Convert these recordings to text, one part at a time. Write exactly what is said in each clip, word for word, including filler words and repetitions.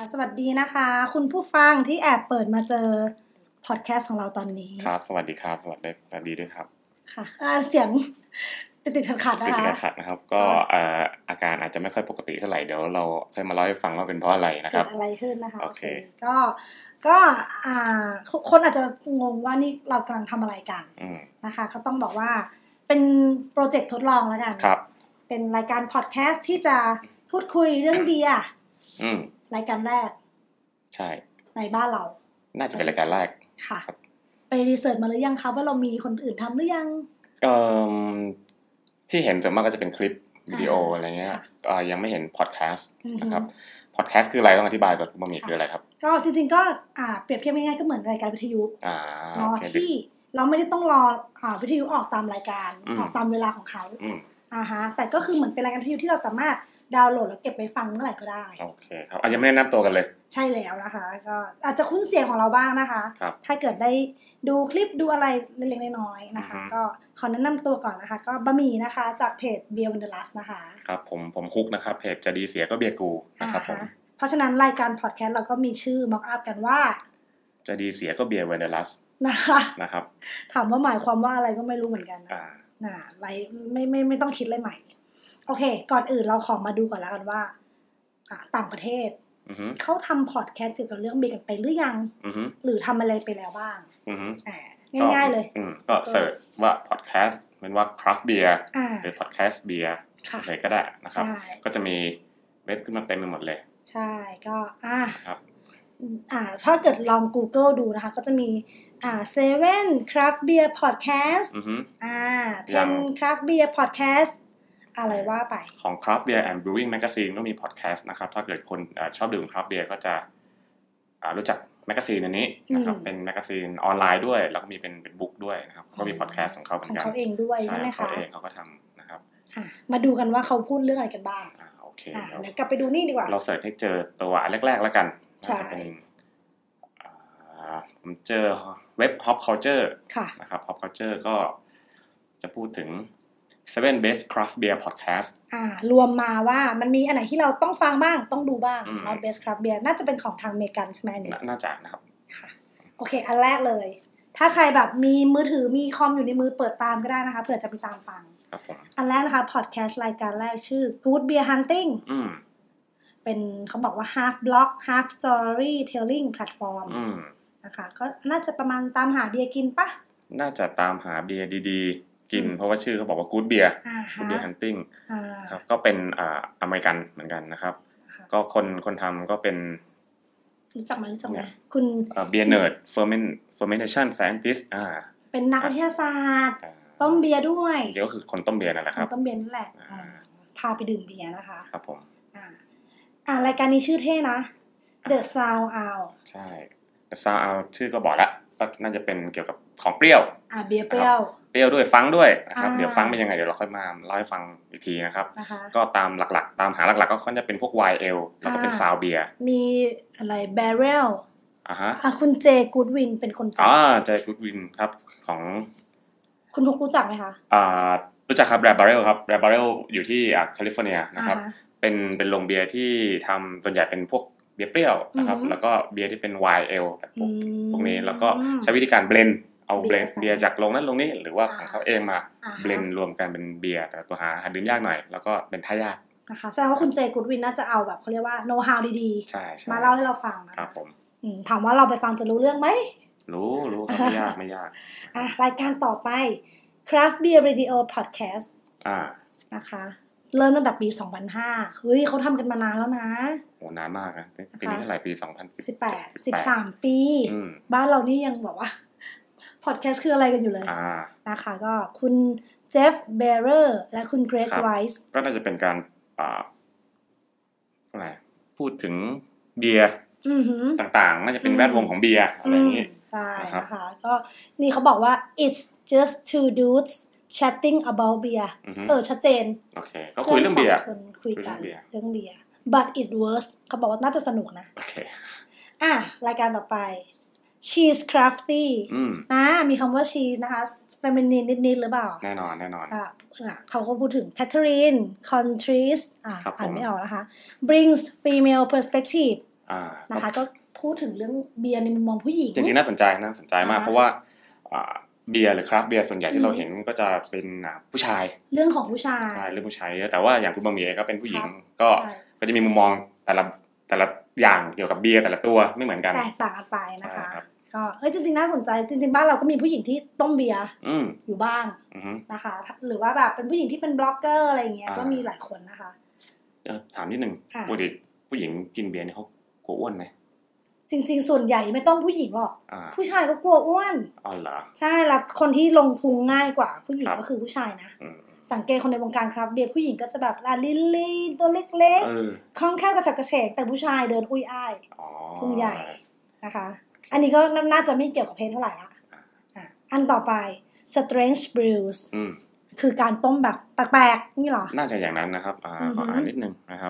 สวัสดีนะคะคุณผู้ฟังที่แอบเปิดมาเจอพอดแคสต์ของเราตอนนี้ครับสวัสดีครับสวัสดีสวัสดีด้วยครับค่ะเสียงติดติดขัดๆนะคะติดขัดๆนะครับก็อาการอาจจะไม่ค่อยปกติเท่าไหร่เดี๋ยวเราค่อยมาเล่าให้ฟังว่าเป็นเพราะอะไรนะครับเกิดอะไรขึ้นนะคะโอเคก็ก็อ่าคนอาจจะงงว่านี่เรากำลังทำอะไรกันนะคะก็ต้องบอกว่าเป็นโปรเจกต์ทดลองแล้วกันครับเป็นรายการพอดแคสต์ที่จะพูดคุยเรื่องเบียร์รายการแรกใช่ในบ้านเราน่าจะเป็นรายการแรกค่ะไปรีเสิร์ชมาหรือยังคะว่าเรามีคนอื่นทำหรือยังเอ่อที่เห็นส่วนมากก็จะเป็นคลิปวิดีโออะไรเงี้ยก็ยังไม่เห็นพอดแคสต์นะครับพอดแคสต์คืออะไรต้องอธิบายก่อนว่ามีคืออะไรครับก็จริงๆก็อ่าเปรียบเทียบง่ายๆก็เหมือนรายการวิทยุเนาะที่เราไม่ได้ต้องรออ่าวิทยุออกตามรายการออกตามเวลาของเขาอ่าฮะแต่ก็คือเหมือนเป็นรายการวิทยุที่เราสามารถดาวน์โหลดแล้วเก็บไปฟังเมื่อไหร่ก็ได้โอเคครับอาจจะไม่แนะนำตัวกันเลยใช่แล้วนะคะก็อาจจะคุ้นเสียงของเราบ้างนะคะถ้าเกิดได้ดูคลิปดูอะไรเล็กๆน้อยๆนะคะก็ขอแนะนำตัวก่อนนะคะก็บะหมี่นะคะจากเพจ Beer Wanderlust นะคะครับผมผมคุกนะครับเพจจะดีเสียก็เบียร์กูนะครับผมเพราะฉะนั้นรายการพอดแคสต์เราก็มีชื่อ mock up กันว่าจะดีเสียก็เบียร์ Wanderlust นะคะนะครับถามว่าหมายความว่าอะไรก็ไม่รู้เหมือนกันนะน่ะไรไม่ไม่ไม่ต้องคิดอะไรใหม่โอเคก่อนอื่นเราขอมาดูก่อนแล้วกันว่าต่างประเทศเขาทำพอดแคสต์เกี่ยวกับเรื่องเบียร์กันไปหรือยังหรือทำอะไรไปแล้วบ้างง่ายๆเลยก็เสิร์ชว่าพอดแคสต์เป็นว่า craft beer หรือ podcast beer อะไรก็ได้นะครับก็จะมีเว็บขึ้นมาเต็มไปหมดเลยใช่ก็อ่าครับอ่าถ้าเกิดลอง Google ดูนะคะก็จะมีอ่า seven craft beer podcast อ่า ten craft beer podcastอะไรว่าไปของ Craft Beer and Brewing Magazine ก็มีพอดแคสต์นะครับถ้าเกิดคนชอบดื่ม Craft Beer ก็จะรู้จักแมกกาซีนอันนี้นะครับเป็นแมกกาซีนออนไลน์ด้วยแล้วก็มีเป็นเป็นบุ๊กด้วยนะครับก็มีพอดแคสต์ของเขาเหมือนกันของเขาเองด้วยใช่ไหมคะเขาเองเขาก็ทำนะครับมาดูกันว่าเขาพูดเรื่องอะไรกันบ้างโอเคเดี๋ยวกลับไปดูนี่ดีกว่าเราเสิร์ชให้เจอตัวแรกๆแล้วกันจะเป็นผมเจอเว็บ Hop Culture นะครับ Hop Culture ก็จะพูดถึงseven best craft beer podcast อ่ารวมมาว่ามันมีอันไหนที่เราต้องฟังบ้างต้องดูบ้าง not best craft beer น่าจะเป็นของทางอเมริกันใช่ไหมเนี่ยน่าจะนะครับค่ะโอเคอันแรกเลยถ้าใครแบบมีมือถือมีคอมอยู่ในมือเปิดตามก็ได้นะคะเผื่อจะไปตามฟังครับผมอันแรกนะคะ podcast รายการแรกชื่อ Good Beer Hunting อืมเป็นเขาบอกว่า half blog half story telling platform อืมนะคะก็น่าจะประมาณตามหาเบียร์กินปะน่าจะตามหาเบียร์ดีๆกินเพราะว่าชื่อเขาบอกว่า Good Beer Good Beer Hunting ครับก็เป็นอ่าอเมริกันเหมือนกันนะครับก็คนคนทำก็เป็นรู้จักมั้ยรู้จักมั้ยคุณเบียร์เนิร์ด ferment fermentation scientist อ่าเป็นนักวิทยาศาสตร์ต้มเบียร์ด้วยจริงก็คือคนต้มเบียร์นั่นแหละครับต้มเบียร์นั่นแหละพาไปดื่มเบียร์นะคะครับผมอ่าอ่ารายการนี้ชื่อเท่นะ The Sound Out ใช่ The Sound Out ชื่อก็บอกแล้วก็น่าจะเป็นเกี่ยวกับของเปรี้ยวอ่าเบียร์เปรี้ยวเปรี้ยวด้วยฟังด้วยนะครับเดี๋ยวฟังเป็นยังไงเดี๋ยวเราค่อยมาเล่าให้ฟังอีกทีนะครับก็ตามหลักๆตามหาหลักๆก็ค่อนจะเป็นพวก วาย Ale แล้วก็เป็น Sound Beer มีอะไร Barrel อ่าฮะอ่ะคุณเจกูดวินเป็นคนจัดอ๋อเจกูดวินครับของคุณทุกรู้จักไหมคะอ่ารู้จักครับ Red Barrel ครับ Red Barrel อยู่ที่อ่าแคลิฟอร์เนียนะครับเป็นเป็นโรงเบียร์ที่ทำส่วนใหญ่เป็นพวกเบียร์เปรี้ยวนะครับแล้วก็เบียร์ที่เป็น วาย Ale แบบพวกพวกนี้แล้วก็ใช้วิธีการเบลนด์เอาเบลนด์เบียร์จากโรงนั้นโรงนี้หรือว่าของเขาเองมาเบลนด์รวมกันเป็นเบียร์แต่ตัวหาหาดื่มยากหน่อยแล้วก็เป็นท่ายากนะคะแสดงว่าคุณเจกูดวินน่าจะเอาแบบเขาเรียกว่าโน้ตฮาวดีๆมาเล่าให้เราฟังนะครับผมถามว่าเราไปฟังจะรู้เรื่องไหมรู้รู้ไม่ยากไม่ยากอ่ะรายการต่อไป Craft Beer Radio Podcast อ่านะคะเริ่มตั้งแต่ปีสองพันห้าเฮ้ยเขาทำกันมานานแล้วนะโหนานมากนะปีนี้เท่าไหร่ปีสองพันสิบแปดสิบสามปีบ้านเรานี่ยังบอกว่าพอดแคสต์คืออะไรกันอยู่เลยนะคะก็คุณเจฟเบเรอร์และคุณเกรกไวส์ก็น่าจะเป็นการอ่าอะไรพูดถึงเบียร์ต่างๆน่าจะเป็นแวดวงของเบียร์อะไรอย่างนี้ใช่นะคะก็นี่เขาบอกว่า it's just two dudes chatting about beer เออชัดเจนโอเคก็คุยเรื่องเบียร์คนคุยกันเรื่องเบียร์ but it works เขาบอกว่าน่าจะสนุกนะโอเคอ่ะรายการต่อไป cheese crafty นะมีคำว่า cheese นะคะ feminine นิดๆหรือเปล่าแน่นอนแน่นอนค่ะเขาก็พูดถึง Catherine Contreras อ่ะอ่านไม่ออกนะคะ brings female perspective นะคะก็พูดถึงเรื่องเบียร์ในมุมมองผู้หญิงจริงๆน่าสนใจน่าสนใจมากเพราะว่าเบียร์หรือคราฟต์เบียร์ส่วนใหญ่ที่เราเห็นก็จะเป็นผู้ชายเรื่องของผู้ชายใช่เรื่องผู้ชายแต่ว่าอย่างคุณบะหมี่ก็เป็นผู้หญิงก็ก็จะมีมุมมองแต่ละแต่ละอย่างเกี่ยวกับเบียร์แต่ละตัวไม่เหมือนกันแตกต่างกันไปนะคะก็เฮ้ยจริงๆน่าสนใจจริงๆบ้านเราก็มีผู้หญิงที่ต้มเบียร์อยู่บ้างนะคะหรือว่าแบบเป็นผู้หญิงที่เป็นบล็อกเกอร์อะไรอย่างเงี้ยก็มีหลายคนนะคะถามนิดนึงปกติผู้หญิงกินเบียร์นี่เขากลัวอ้วนไหมจริงๆส่วนใหญ่ไม่ต้องผู้หญิงหรอกผู้ชายก็กลัวอ้วนอ๋อเหรอใช่แล้วคนที่ลงพุงง่ายกว่าผู้หญิงก็คือผู้ชายนะสังเกตคนในวงการครับเบียร์ผู้หญิงก็จะแบบลาลิลลี่ตัวเล็กๆคล่องแคล่วกระฉับกระเฉงแต่ผู้ชายเดินอุ้ยอ้ายพุงใหญ่นะคะอันนี้ก็น่าจะไม่เกี่ยวกับเพศเท่าไหร่ละอันต่อไป strange brews คือการต้มแบบแปลกๆนี่หรอน่าจะอย่างนั้นนะครับอ่าขออ่านนิดนึงนะครับ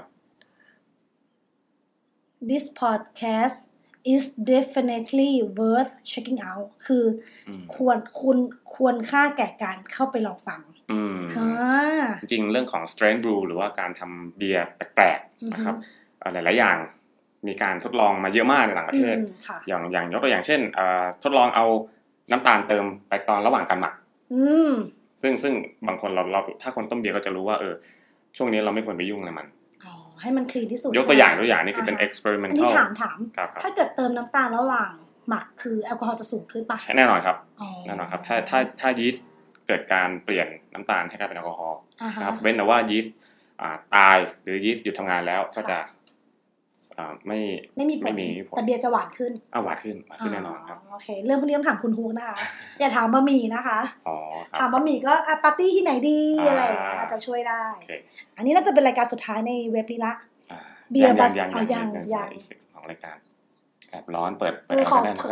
This podcast is definitely worth checking out คือควรคุณควรค่าแก่การเข้าไปลองฟังจริงๆเรื่องของ strange brew หรือว่าการทำเบียร์แปลกๆนะครับหลายๆอย่างมีการทดลองมาเยอะมากในต่างประเทศอย่างอย่างยกตัวอย่างเช่นทดลองเอาน้ำตาลเติมไปตอนระหว่างการหมักซึ่งซึ่งบางคนเราเราถ้าคนต้มเบียร์ก็จะรู้ว่าเออช่วงนี้เราไม่ควรไปยุ่งอะไรมันอ๋อให้มันคลีนที่สุดยกตัวอย่างตัวอย่างนี่คือเป็น experimental นี่ถามถามถ้าเกิดเติมน้ำตาลระหว่างหมักคือแอลกอฮอล์จะสูงขึ้นป่ะแน่นอนครับแน่นอนครับถ้าถ้าถ้ายีสต์เกิดการเปลี่ยนน้ำตาลให้กลายเป็นแอลกอฮอล์นะครับเว้นแต่ว่ายีสต์ตายหรือยีสต์หยุดทำงานแล้วก็จะไม่ไม่มีผลแต่เบียร์จะหวานขึ้นอ่าหวานขึ้นหวานขึ้นแน่นอนครับโอเคเรื่องพวกนี้ต้องถามคุณฮูกนะคะอย่าถามบะหมี่นะคะอ๋อถามบะหมี่ก็ปาร์ตี้ที่ไหนดีอะไรอาจจะช่วยได้อันนี้น่าจะเป็นรายการสุดท้ายในเว็บนี้ละเบียร์บัสเอายังยังของรายการแอบร้อนเปิดเปิดแอร์ได้นะครับ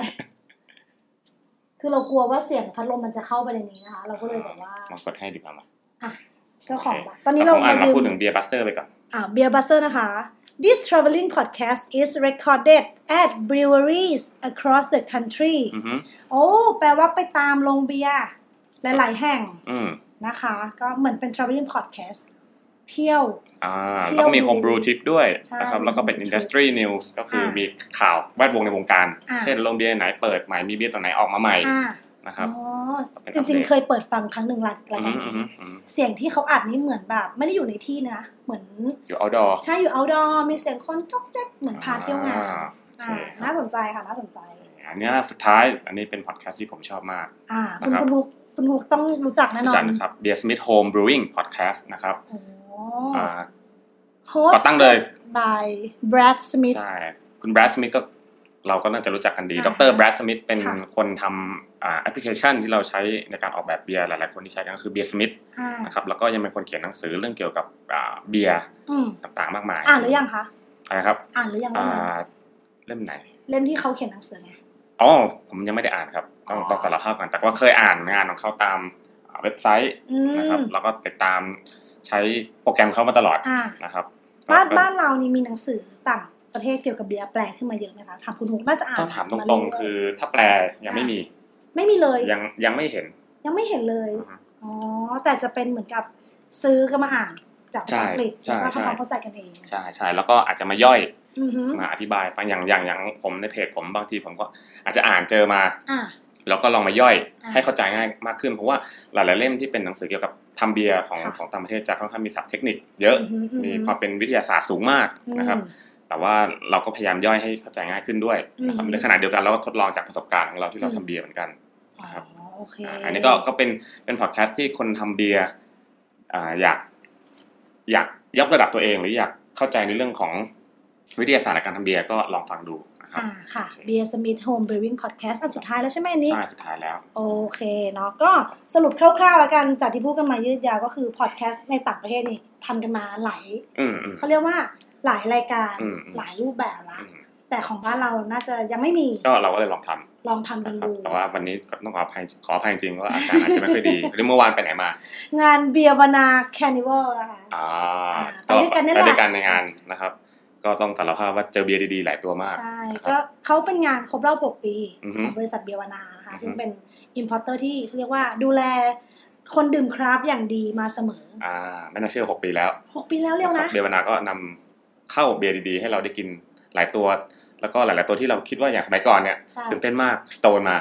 คือเรากลัวว่าเสียงพัดลมมันจะเข้าไปในนี้นะคะเราก็เลยบอกว่าลองกดให้ดีกว่ามั้ยอ่ะเจ้าของตอนนี้เรามาพูดถึงเบียร์บัสเตอร์ไปก่อนอ่าเบียร์บัสเตอร์นะคะ This traveling podcast is recorded at breweries across the country โอ้แปลว่าไปตามโรงเบียร์หลายๆแห่งนะคะก็เหมือนเป็น traveling podcast เที่ยวอ่าแล้วก็มี home brew tip ด้วยนะครับแล้วก็เป็น industry news ก็คือมีข่าวแวดวงในวงการเช่นโรงเบียร์ไหนเปิดใหม่มีเบียร์ตัวไหนออกมาใหม่นะครับอ๋อจริงๆเคยเปิดฟังครั้งหนึ่งรายการนี้เสียงที่เขาอัดนี่เหมือนแบบไม่ได้อยู่ในที่นะเหมือนอยู่ outdoor ใช่อยู่ outdoor มีเสียงคนจ๊อกแจ๊กเหมือนพาเที่ยวงานอ่าน่าสนใจค่ะน่าสนใจอันนี้สุดท้ายอันนี้เป็นพอดแคสต์ที่ผมชอบมากอ่าคุณคุณฮุกคุณฮุกต้องรู้จักแน่นอนรู้จักครับ Beer Smith Home Brewing Podcast นะครับอ่าก่อตั้งเลย by Brad Smith ใช่คุณ Brad Smith ก็เราก็น่าจะรู้จักกันดีดร. Brad Smith เป็นคนทำอ่าแอปพลิเคชันที่เราใช้ในการออกแบบเบียร์หลายๆคนที่ใช้กันก็คือ Beer Smith นะครับแล้วก็ยังเป็นคนเขียนหนังสือเรื่องเกี่ยวกับอ่าเบียร์ต่างๆมากมายอ่านหรือยังคะอะไรครับอ่านหรือยังอ่าเล่มไหนเล่มที่เขาเขียนหนังสือไงอ๋อผมยังไม่ได้อ่านครับต้องต้องสารภาพก่อนแต่ว่าเคยอ่านงานของเขาตามเว็บไซต์นะครับแล้วก็ติดตามใช้โปรแกรมเขามาตลอดนะครับบ้านบ้านเรานี่มีหนังสือต่างประเทศเกี่ยวกับเบียร์แปลขึ้นมาเยอะไหมคะถามคุณฮุกน่าจะอ่านถ้าถามตรงๆคือถ้าแปลยังไม่มีไม่มีเลยยังยังไม่เห็นยังไม่เห็นเลยอ๋อแต่จะเป็นเหมือนกับซื้อก็มาอ่านจากภาษาอังกฤษแล้วก็ทำความเข้าใจกันเองใช่ใช่แล้วก็อาจจะมาย่อยมาอธิบายฟังอย่างอย่างอย่างผมในเพจผมบางทีผมก็อาจจะอ่านเจอมาแล้วก็ลองมาย่อยให้เข้าใจง่ายมากขึ้นเพราะว่าหลายๆเล่มที่เป็นหนังสือเกี่ยวกับทำเบียร์ของของต่างประเทศจะค่อนข้างมีศัพท์เทคนิคเยอะมีความเป็นวิทยาศาสตร์สูงมากนะครับแต่ว่าเราก็พยายามย่อยให้เข้าใจง่ายขึ้นด้วยนะครับในขณะเดียวกันเราก็ทดลองจากประสบการณ์ของเราที่เราทำเบียร์เหมือนกันนะครับอันนี้ก็ก็เป็นเป็นพอดแคสต์ที่คนทำเบียร์อยากอยากยกระดับตัวเองหรืออยากเข้าใจในเรื่องของวิทยาศาสตร์ในการทำเบียร์ก็ลองฟังดูนะครับอ่าค่ะ Beer Smith Home Brewing Podcast อันสุดท้ายแล้วใช่ไหมอันนี้ใช่สุดท้ายแล้วโอเคเนาะก็สรุปคร่าวๆแล้วกันจากที่พูดกันมายืดยาวก็คือพอดแคสต์ในต่างประเทศนี่ทำกันมาหลายเขาเรียกว่าหลายรายการหลายรูปแบบละแต่ของบ้านเราน่าจะยังไม่มีก็เราก็เลยลองทำลองทำกันดูแต่ว่าวันนี้ต้องขออภัยขออภัยจริงว่าอาการอาจจะไม่ค่อยดีเมื่อวานไปไหนมางานเบียร์วนาแคร์นิวัลนะคะอ่าไปด้วยกันนี่แหละไปด้วยกันในงานนะครับก็ต้องสารภาพว่าเจอเบียร์ดีๆหลายตัวมากใช่ก็เขาเป็นงานครบรอบหกปีของบริษัทเบียร์วนานะคะซึ่งเป็นอิมพอร์เตอร์ที่เรียกว่าดูแลคนดื่มคราฟต์อย่างดีมาเสมออ่าไม่น่าเชื่อหกปีแล้วหกปีแล้วเร็วนะเบียร์วนาก็นำเข้าเบียร์ดีๆให้เราได้กินหหลายตัวแล้วก็หลายๆตัวที่เราคิดว่าอย่างสมัยก่อนเนี่ยตื่นเต้นมาก Stone มา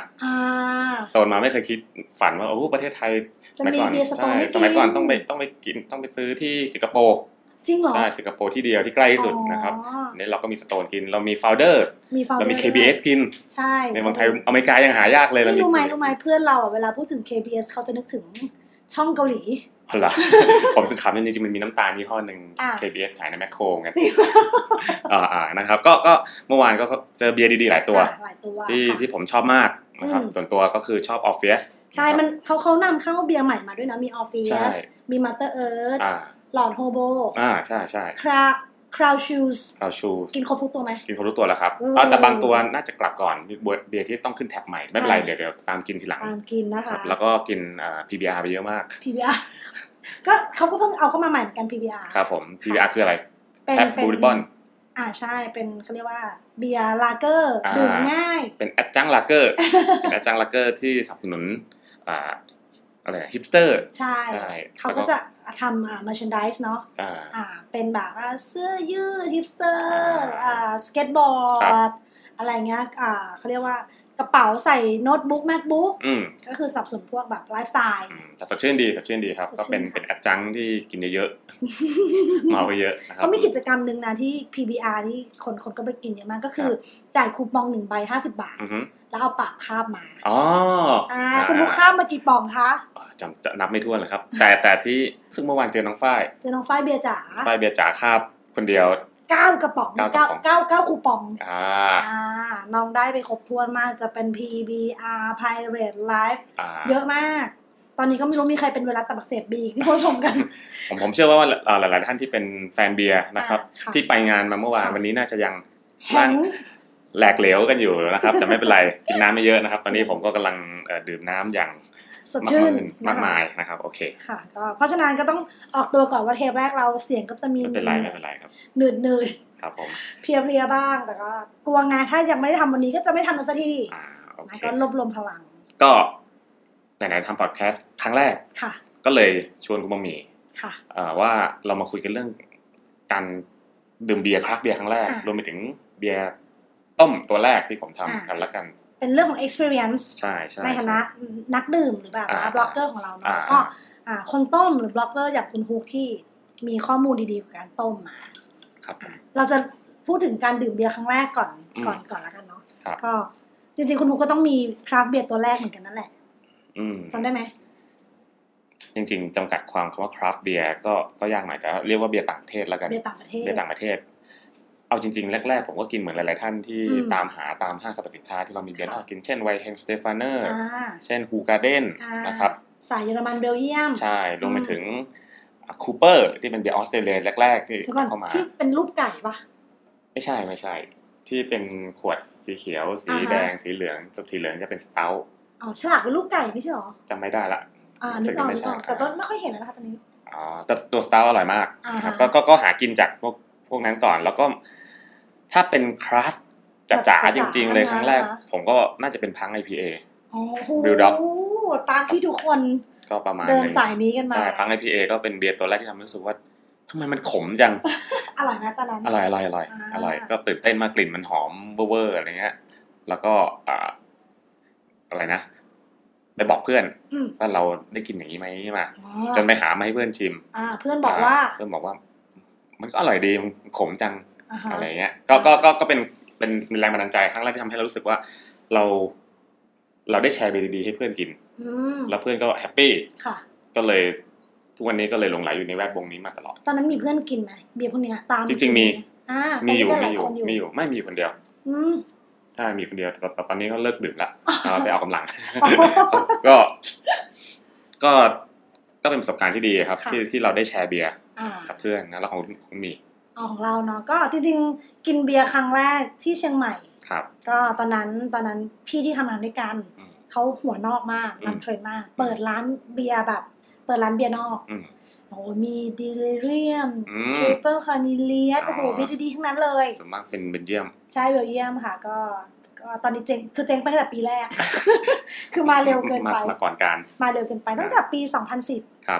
Stone มาไม่เคยคิดฝันว่าโอ้ประเทศไทยสมัยก่อนใช่สมัยก่อนต้องไปต้องไปกินต้องไปซื้อที่สิงคโปร์จริงเหรอใช่สิงคโปร์ที่เดียวที่ใกล้ที่สุดนะครับนี่เราก็มี Stone กินเรามี Founders เรามี เค บี เอส กินใช่ในเมืองไทยอเมริกายังหายากเลยเรารู้ไหมรู้ไหมเพื่อนเราอ่ะเวลาพูดถึง เค บี เอส เขาจะนึกถึงช่องเกาหลีอ๋อเหรอผมเป็นคำจริงๆมันมีน้ำตาลยี่ห้อนึง เค บี เอส ขายในแมคโครกันอ่าๆนะครับก็ก็เมื่อวานก็เจอเบียร์ดีๆหลายตัวที่ที่ผมชอบมากนะครับส่วนตัวก็คือชอบ Orpheus ใช่มันเขาเขานำเข้าเบียร์ใหม่มาด้วยนะมี Orpheus มี Mother Earth หลอดโฮโบอ่าใช่ๆคราคราวชูสคราวชูสกินครบทุกตัวไหมกินครบทุกตัวแล้วครับอ๋อแต่บางตัวน่าจะกลับก่อนเบียร์ที่ต้องขึ้นแท็บใหม่ไม่เป็นไรเดี๋ยวเดี๋ยวตามกินทีหลังตามกินนะคะแล้วก็กินอ่า พี บี อาร์ ไปเยอะมากพี บี อาร์ ก็เขาก็เพิ่งเอาเข้ามาใหม่เหมือนกัน พี บี อาร์ครับผม พี บี อาร์ คืออะไรแท็บบูริบอนอ่าใช่เป็นเขาเรียกว่าเบียร์ลาเกอร์ดื่มง่ายเป็นแอดจังลาเกอร์เป็นแอดจังลาเกอร์ที่สนับสนุนอ่าอะไรฮิปสเตอร์ใช่เขาก็จะทำอ่า merchandise เนาะอ่าเป็นแบบว่าเสื้อยืดฮิปสเตอร์อ่าสเก็ตบอร์ดอะไรเงี้ยอ่าเขาเรียกว่ากระเป๋าใส่โน้ตบุ๊ก MacBook ก็คือสับสนพวกแบบไลฟ์สไตล์แต่สดชื่นดีสดชื่นดีครับก็เป็นเป็นแอดจังที่กินเยอะๆเมาไปเยอะนะครับเขามีกิจกรรมนึงนะที่ พี บี อาร์ ที่คนคนก็ไปกินเยอะมากก็คือจ่ายคูปองหนึ่งใบห้าสิบบาทแล้วเอาปากคาบมาอ๋ออ่าคุณลูกคาบมากี่ปองคะจำจะนับไม่ถ้วนเลยครับแต่แต่ที่ซึ่งเมื่อวานเจอน้องฝ้ายเจอน้องฝ้ายเบียร์จ๋าฝ้ายเบียร์จ๋าคาบคนเดียวเก้ากระป๋องเก้า เก้า เก้าคูปองอ่าอ่าน้องได้ไปครบถ้วนมากจะเป็น พี บี อาร์ Pirate Life เยอะมากตอนนี้ก็ไม่รู้มีใครเป็นไวรัสตับอักเสบบีที่ผู้ชมกันผมผมเชื่อว่าหลายๆท่านที่เป็นแฟนเบียร์นะครับที่ไปงานมาเมื่อวานวันนี้น่าจะยังนั่งแหลกเหลวกันอยู่นะครับแต่ไม่เป็นไรกินน้ำไม่เยอะนะครับตอนนี้ผมก็กำลังดื่มน้ำอย่างสดชื่นมากมายนะครับโอเคค่ะก็เพราะฉะนั้นก็ต้องออกตัวก่อนว่าเทปแรกเราเสียงก็จะมีไม่เป็นไรไม่เป็นไรครับหนืดหนืดครับผมเพียเพลียบ้างแต่ก็กลัวไงถ้ายังไม่ได้ทำวันนี้ก็จะไม่ทำมันสักทีก็รวบรวมพลังก็ไหนๆทำพอดแคสต์ครั้งแรกค่ะก็เลยชวนคุณบะหมี่ค่ะว่าเรามาคุยกันเรื่องการดื่มเบียร์คราฟต์เบียร์ครั้งแรกรวมไปถึงเบียร์ต้มตัวแรกที่ผมทำกันละกันเป็นเรื่องของ experience ใช่ใช่ในฐานะนักดื่มหรือแบบบล็อกเกอร์ของเราเนาะก็คนต้มหรือบล็อกเกอร์อย่างคุณฮุกที่มีข้อมูลดีๆกับการต้มมาเราจะพูดถึงการดื่มเบียร์ครั้งแรกก่อนก่อนก่อนละกันเนาะก็จริงๆคุณฮุกก็ต้องมีคราฟต์เบียร์ตัวแรกเหมือนกันนั่นแหละจำได้ไหมจริงๆจำกัดความคำว่าคราฟต์เบียร์ก็ก็ยากหน่อยแต่เรียกว่าเบียร์ต่างประเทศแล้วกันเบียร์ต่างประเทศเบียร์ต่างประเทศเอาจริงๆแรกๆผมก็กินเหมือนหลายๆท่านที่ตามหาตามห้างสรรพสินค้าที่เรามีเบียร์น่ากินเช่นไวเฮนสเตฟานเนอร์เช่นฮูการ์เด้นนะครับสายเยอรมันเบลเยียมใช่รวมไปถึงคูเปอร์ที่เป็นเบียร์ออสเตรเลียแรกๆที่เข้ามาที่เป็นรูปไก่ปะไม่ใช่ไม่ใช่ที่เป็นขวดสีเขียวสีแดงสีเหลืองสีเหลืองจะเป็นสเตาท์อ๋อฉลากเป็นรูปไก่ไม่ใช่หรอจำไม่ได้ละอ่านึกออกแต่ต้นไม่ค่อยเห็นแล้วนะคะตอนนี้อ๋อแต่ตัวสเตาท์อร่อยมากนะครับก็ก็ก็หากินจากพวกพวกนั้นก่อนแล้วก็ถ้าเป็นคราฟต์จ๋าๆจริงๆเลยครั้งแรกผมก็น่าจะเป็นพัง ไอ พี เออ๋อบิลด็อกตามที่ทุกคนก็ประมาณเดินสายนี้กันมาใช่พัง ไอ พี เอ ก็เป็นเบียร์ตัวแรกที่ทำให้รู้สึกว่าทำไมมันขมจังอร่อยนะตอนนั้นอร่อยอร่อยอร่อยอร่อยก็ตื่นเต้นมากกลิ่นมันหอมเวอร์ๆอะไรเงี้ยแล้วก็อ่าอะไรนะไปบอกเพื่อนว่าเราได้กินอย่างนี้ไหมมาจนไปหามาให้เพื่อนชิมอ่าเพื่อนบอกว่าเพื่อนบอกว่ามันก็อร่อยดีมันขมจังอะไรเงี้ยก็ก็ก็ก็เป็นเป็นแรงบันดาลใจครั้งแรกที่ทำให้เรารู้สึกว่าเราเราได้แชร์เบียร์ดีๆให้เพื่อนกินแล้วเพื่อนก็แฮปปี้ก็เลยทุกวันนี้ก็เลยหลงไหลอยู่ในแวดวงนี้มาตลอดตอนนั้นมีเพื่อนกินไหมเบียร์พวกนี้ตามจริงๆมีมีอยู่มีอยู่มีอยู่ไม่มีคนเดียวใช่มีคนเดียวแต่ตอนนี้ก็เลิกดื่มละไปออกกำลังก็ก็ก็เป็นประสบการณ์ที่ดีครับที่ที่เราได้แชร์เบียร์กับเพื่อนนะแล้วของของมีอ๋อของเราเนาะก็จริงๆกินเบียร์ครั้งแรกที่เชียงใหม่ครับก็ตอนนั้นตอนนั้นพี่ที่ทำงานด้วยกันเขาหัวนอกมากนำเทรนมากเปิดร้านเบียร์แบบเปิดร้านเบียร์นอกโอ้มีดิลิเรียมทริปเปิลคามิเลียสโอ้โหเบียร์ดีๆทั้งนั้นเลยส่วนมากเป็นเบลเยียมใช่เบลเยียมค่ะก็ก็ตอนนี้เจ๊งคือเจ๊งไปตั้งแต่ปีแรกคือมาเร็วเกินไปมาก่อนการมาเร็วเกินไปตั้งแต่ปีสองพันสิบครับ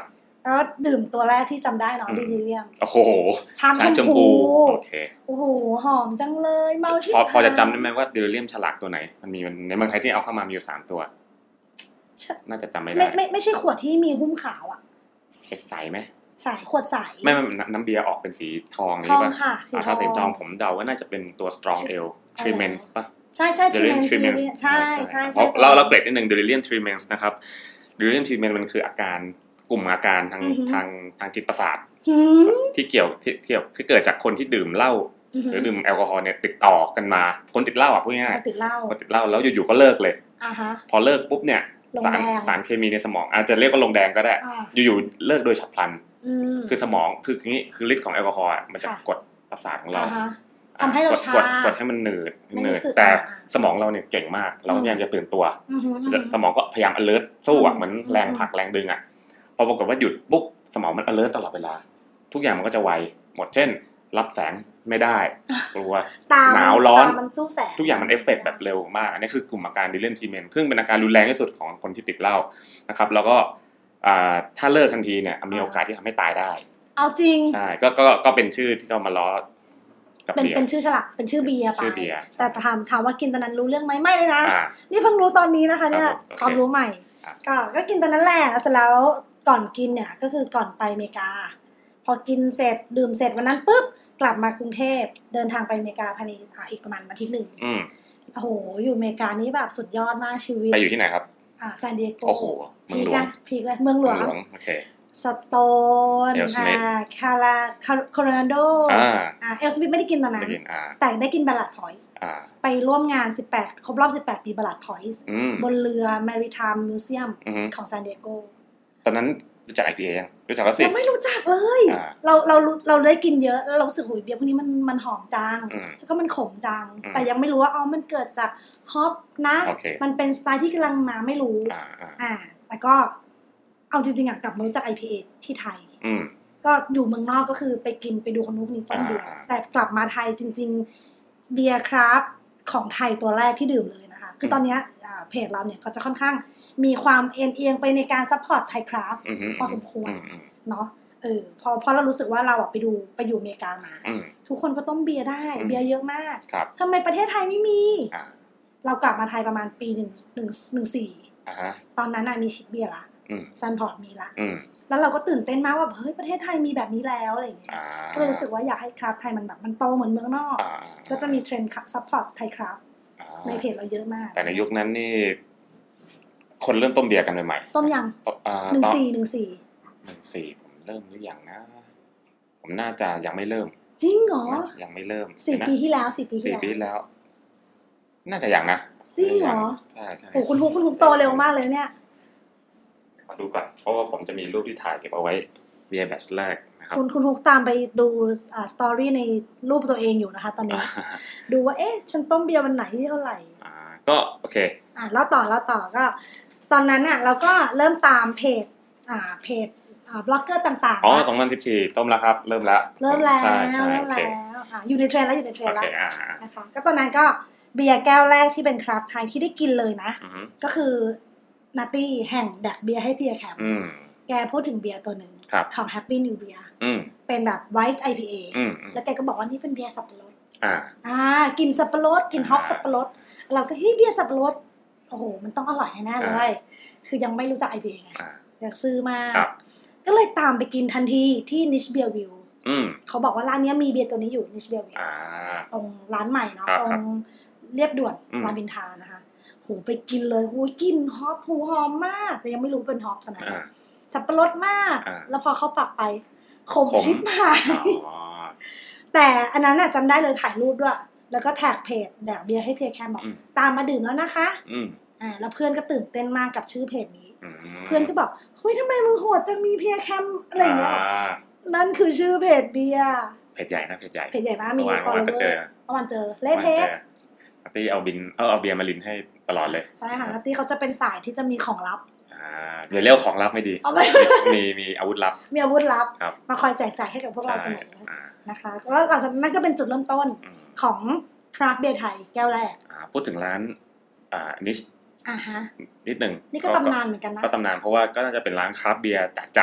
แล้วดื่มตัวแรกที่จำได้เนาะดิลิเรียมโอ้โหชามชมพูโอเคโอ้โหหอมจังเลยเมาชิบพอพอจะจำได้ไหมว่าดิลิเรียมฉลากตัวไหนมันมีในเมืองไทยที่เอาเข้ามามีอยู่สามตัวน่าจะจำไม่ได้ไม่ไม่ไม่ใช่ขวดที่มีหุ้มขาวอ่ะใสไหมใสขวดใสไม่ไม่น้ำเบียร์ออกเป็นสีทองนี่ป่ะค่ะสีทองถ้าสีทองผมเดาว่าน่าจะเป็นตัว strong ale tremens ป่ะใช่ใช่ tremens ใช่ใช่เพราะเราเราเกรดนิดนึง delirium tremens นะครับ delirium tremens มันคืออาการกลุ่มอาการทางทางทางจิตประสาทที่เกี่ยวที่เกี่ยวที่เกิดจากคนที่ดื่มเหล้าหรือดื่มแอลกอฮอล์เนี่ยติดต่อกันมาคนติดเหล้าอ่ะพูดง่ายๆติดเหล้าคนติดเหล้าแล้วอยู่ๆก็เลิกเลยพอเลิกปุ๊บเนี่ยสารสารเคมีในสมองอาจจะเรียกว่าลงแดงก็ได้อยู่ๆเลิกโดยฉับพลันคือสมองคืออย่างนี้คือฤทธิ์ของแอลกอฮอล์มันจะกดประสาทของเราทำให้เราชากดกดให้มันหนืดหนืดแต่สมองเราเนี่ยเก่งมากเราพยายามจะตื่นตัวสมองก็พยายาม alert สู้อ่ะเหมือนแรงผลักแรงดึงอ่ะพอปรากฏว่าหยุดปุ๊บสมองมัน alert ตลอดเวลาทุกอย่างมันก็จะไวหมดเช่นรับแสงไม่ได้กลัวหนาวร้อนทุกอย่างมันเอฟเฟกต์แบบเร็วมากอันนี้คือกลุ่มอาการดิลิเรียมทรีเมนต์ซึ่งเป็นอาการรุนแรงที่สุดของคนที่ติดเหล้านะครับแล้วก็ถ้าเลิกทันทีเนี่ยมีโอกาสที่ทำให้ตายได้เอาจริงใช่ก็ก็ก็เป็นชื่อที่เขามาล้อเป็นเป็นชื่อฉลากเป็นชื่อเบียร์ไปแต่ถามถามว่ากินตอนนั้นรู้เรื่องไหมไม่เลยนะนี่เพิ่งรู้ตอนนี้นะคะเนี่ยความรู้ใหม่ก็ก็กินตอนนั้นแหละเสร็จแล้วก่อนกินเนี่ยก็คือก่อนไปอเมริกาพอกินเสร็จดื่มเสร็จวันนั้นปุ๊บกลับมากรุงเทพเดินทางไปอเมริกาภายในอีกประมาณอาทิตย์หนึ่งโอ้โหอยู่อเมริกานี่แบบสุดยอดมากชีวิตไปอยู่ที่ไหนครับอ่าซานดิเอโกโอ้โหเมืองหลวงพีกเลยเมืองหลวงโอเคสโตนอ่าคาราโคโลราโดอ่าเอลสมิธไม่ได้กินตอนนั้นแต่ได้กินบาลาดพอยส์ไปร่วมงานสิบแปดครบรอบสิบแปดปีบาลาดพอยส์บนเรือ Maritime Museum ของซานดิเอโกตอนนั้นรู้จัก ไอ พี เอ ยังรู้จักแล้วสิยังไม่รู้จักเลยเราเราเราได้กินเยอะแล้วเรารู้สึกโหยเบียร์พวกนี้มันมันหอมจังแล้วก็มันขมจังแต่ยังไม่รู้ว่าอ๋อมันเกิดจากฮอปนะมันเป็นสไตล์ที่กำลังมาไม่รู้อ่าแต่ก็เอาจริงๆอ่ะกลับมารู้จัก ไอ พี เอ ที่ไทยก็อยู่เมืองนอกก็คือไปกินไปดูคนนู้นคนนี้ต้นเบียร์แต่กลับมาไทยจริงๆเบียร์คราฟต์ของไทยตัวแรกที่ดื่มเลยนะคะคือตอนนี้เพจเราเนี่ยก็จะค่อนข้างมีความเอ็นเอียงไปในการซัพพอร์ตไทยคราฟต์พอสมควรเนาะเออพอพอเรารู้สึกว่าเราอ่ะไปดูไปอยู่อเมริกามาทุกคนก็ต้มเบียร์ได้เบียร์เยอะมากทำไมประเทศไทยไม่มีเรากลับมาไทยประมาณปีหนึ่งหนึ่งหนึ่งสี่ตอนนั้นน่ะมีชิปเบียร์ละซันพอร์ตมีละแล้วเราก็ตื่นเต้นมากว่าเฮ้ยประเทศไทยมีแบบนี้แล้วอะไรอย่างเงี้ยก็เลยรู้สึกว่าอยากให้คราฟต์ไทยมันแบบมันโตเหมือนเมืองนอกก็จะมีเทรนด์ซัพพอร์ตไทยคราฟต์ในเพจเราเยอะมากแต่ในยุคนั้นนี่คนเริ่มต้มเบียร์กันใหม่ๆต้มยังหนึ่งสี่หนึ่งสี่หนึ่งสี่ผมเริ่มหรือยังนะผมน่าจะยังไม่เริ่มจริงเหรอยังไม่เริ่มสี่ปีที่แล้วสี่ปีที่แล้วสี่ปีแล้วน่าจะยังนะจริงเหรอใช่ใช่โอ้คุณฮุกคุณฮุกโตเร็วมากเลยเนี่ยขอดูก่อนเพราะว่าผมจะมีรูปที่ถ่ายเก็บเอาไว้เบียร์แบตช์แรกนะครับคุณคุณฮุกตามไปดูอ่าสตอรี่ในรูปตัวเองอยู่นะคะตอนนี้ ดูว่าเอ๊ะฉันต้มเบียร์วันไหนที่เท่าไหร่อ่าก็โอเคอ่าแล้วต่อแล้วต่อก็ตอนนั้นน่ะเราก็เริ่มตามเพจอ่าเพจอ่าบล็อกเกอร์ต่างๆอ๋อสองพันสิบสี่ต้มแล้วครับเริ่มแล้วเริ่มแล้วเริ่มแล้วค่ะอยู่ในเทรนด์แล้วอยู่ในเทรนด์แล้วนะคะก็ตอนนั้นก็เบียร์แก้วแรกที่เป็นคราฟต์ไทยที่ได้กินเลยนะก็คือนาตี้แห่งแดกเบียร์ให้เบียร์แคมแกพูดถึงเบียร์ตัวหนึ่งของ Happy New Beer เป็นแบบ White ไอ พี เอ แล้วแกก็บอกว่านี่เป็นเบียร์สับปะรดอ่าอ่ากินสับปะรดกินฮอปสับปะรดเราก็เฮ้ยเบียร์สับปะรดโอ้โหมันต้องอร่อยแน่ๆเลยคือยังไม่รู้จัก ไอ พี เอ ไงอยากซื้อมากก็เลยตามไปกินทันทีที่ Niche Beer View เขาบอกว่าร้านนี้มีเบียร์ตัวนี้อยู่ Niche Beer View ตรงร้านใหม่เนาะตรงเรียบด่วนรามอินทรานะคะโหไปกินเลยโหกินฮอปหูหอมมากแต่ยังไม่รู้เป็นฮอปขนาดไหนสับปะรดมากแล้วพอเข้าปากไปขมชิบหายแต่อันนั้นน่ะจำได้เลยถ่ายรูปด้วยแล้วก็แท็กเพจแดกเบียร์ให้เพียร์แคมบอกตามมาดื่มแล้วนะคะอ่าแล้วเพื่อนก็ตื่นเต้นมากกับชื่อเพจนี้เพื่อนก็บอกเฮ้ยทำไมมึงโหดจังมีเพียร์แคมอะไรเงี้ยนั่นคือชื่อเพจเบียร์เพจใหญ่นะเพจใหญ่เพจใหญ่มากมีฟอลโลเวอร์เมื่อวานเจอเละเทะนัตตี้เอาบินเอาเอาเบียร์มาลินให้ตลอดเลยใช่ค่ะนัตตี้เขาจะเป็นสายที่จะมีของลับอ่าอย่าเรียกของลับไม่ดีมีมีอาวุธลับมีอาวุธลับมาคอยแจกจ่ายให้กับพวกเราเสมอนะคะแล้วหลังจากนั้นก็เป็นจุดเริ่มต้นของคราฟต์เบียร์ไทยแก้วแรกพูดถึงร้านอ่านิชอ่าฮะนิดหนึ่งนี่ก็ตำนานเหมือนกันนะก็ตำนานเพราะว่าก็น่าจะเป็นร้านคราฟต์เบียร์จัดจัด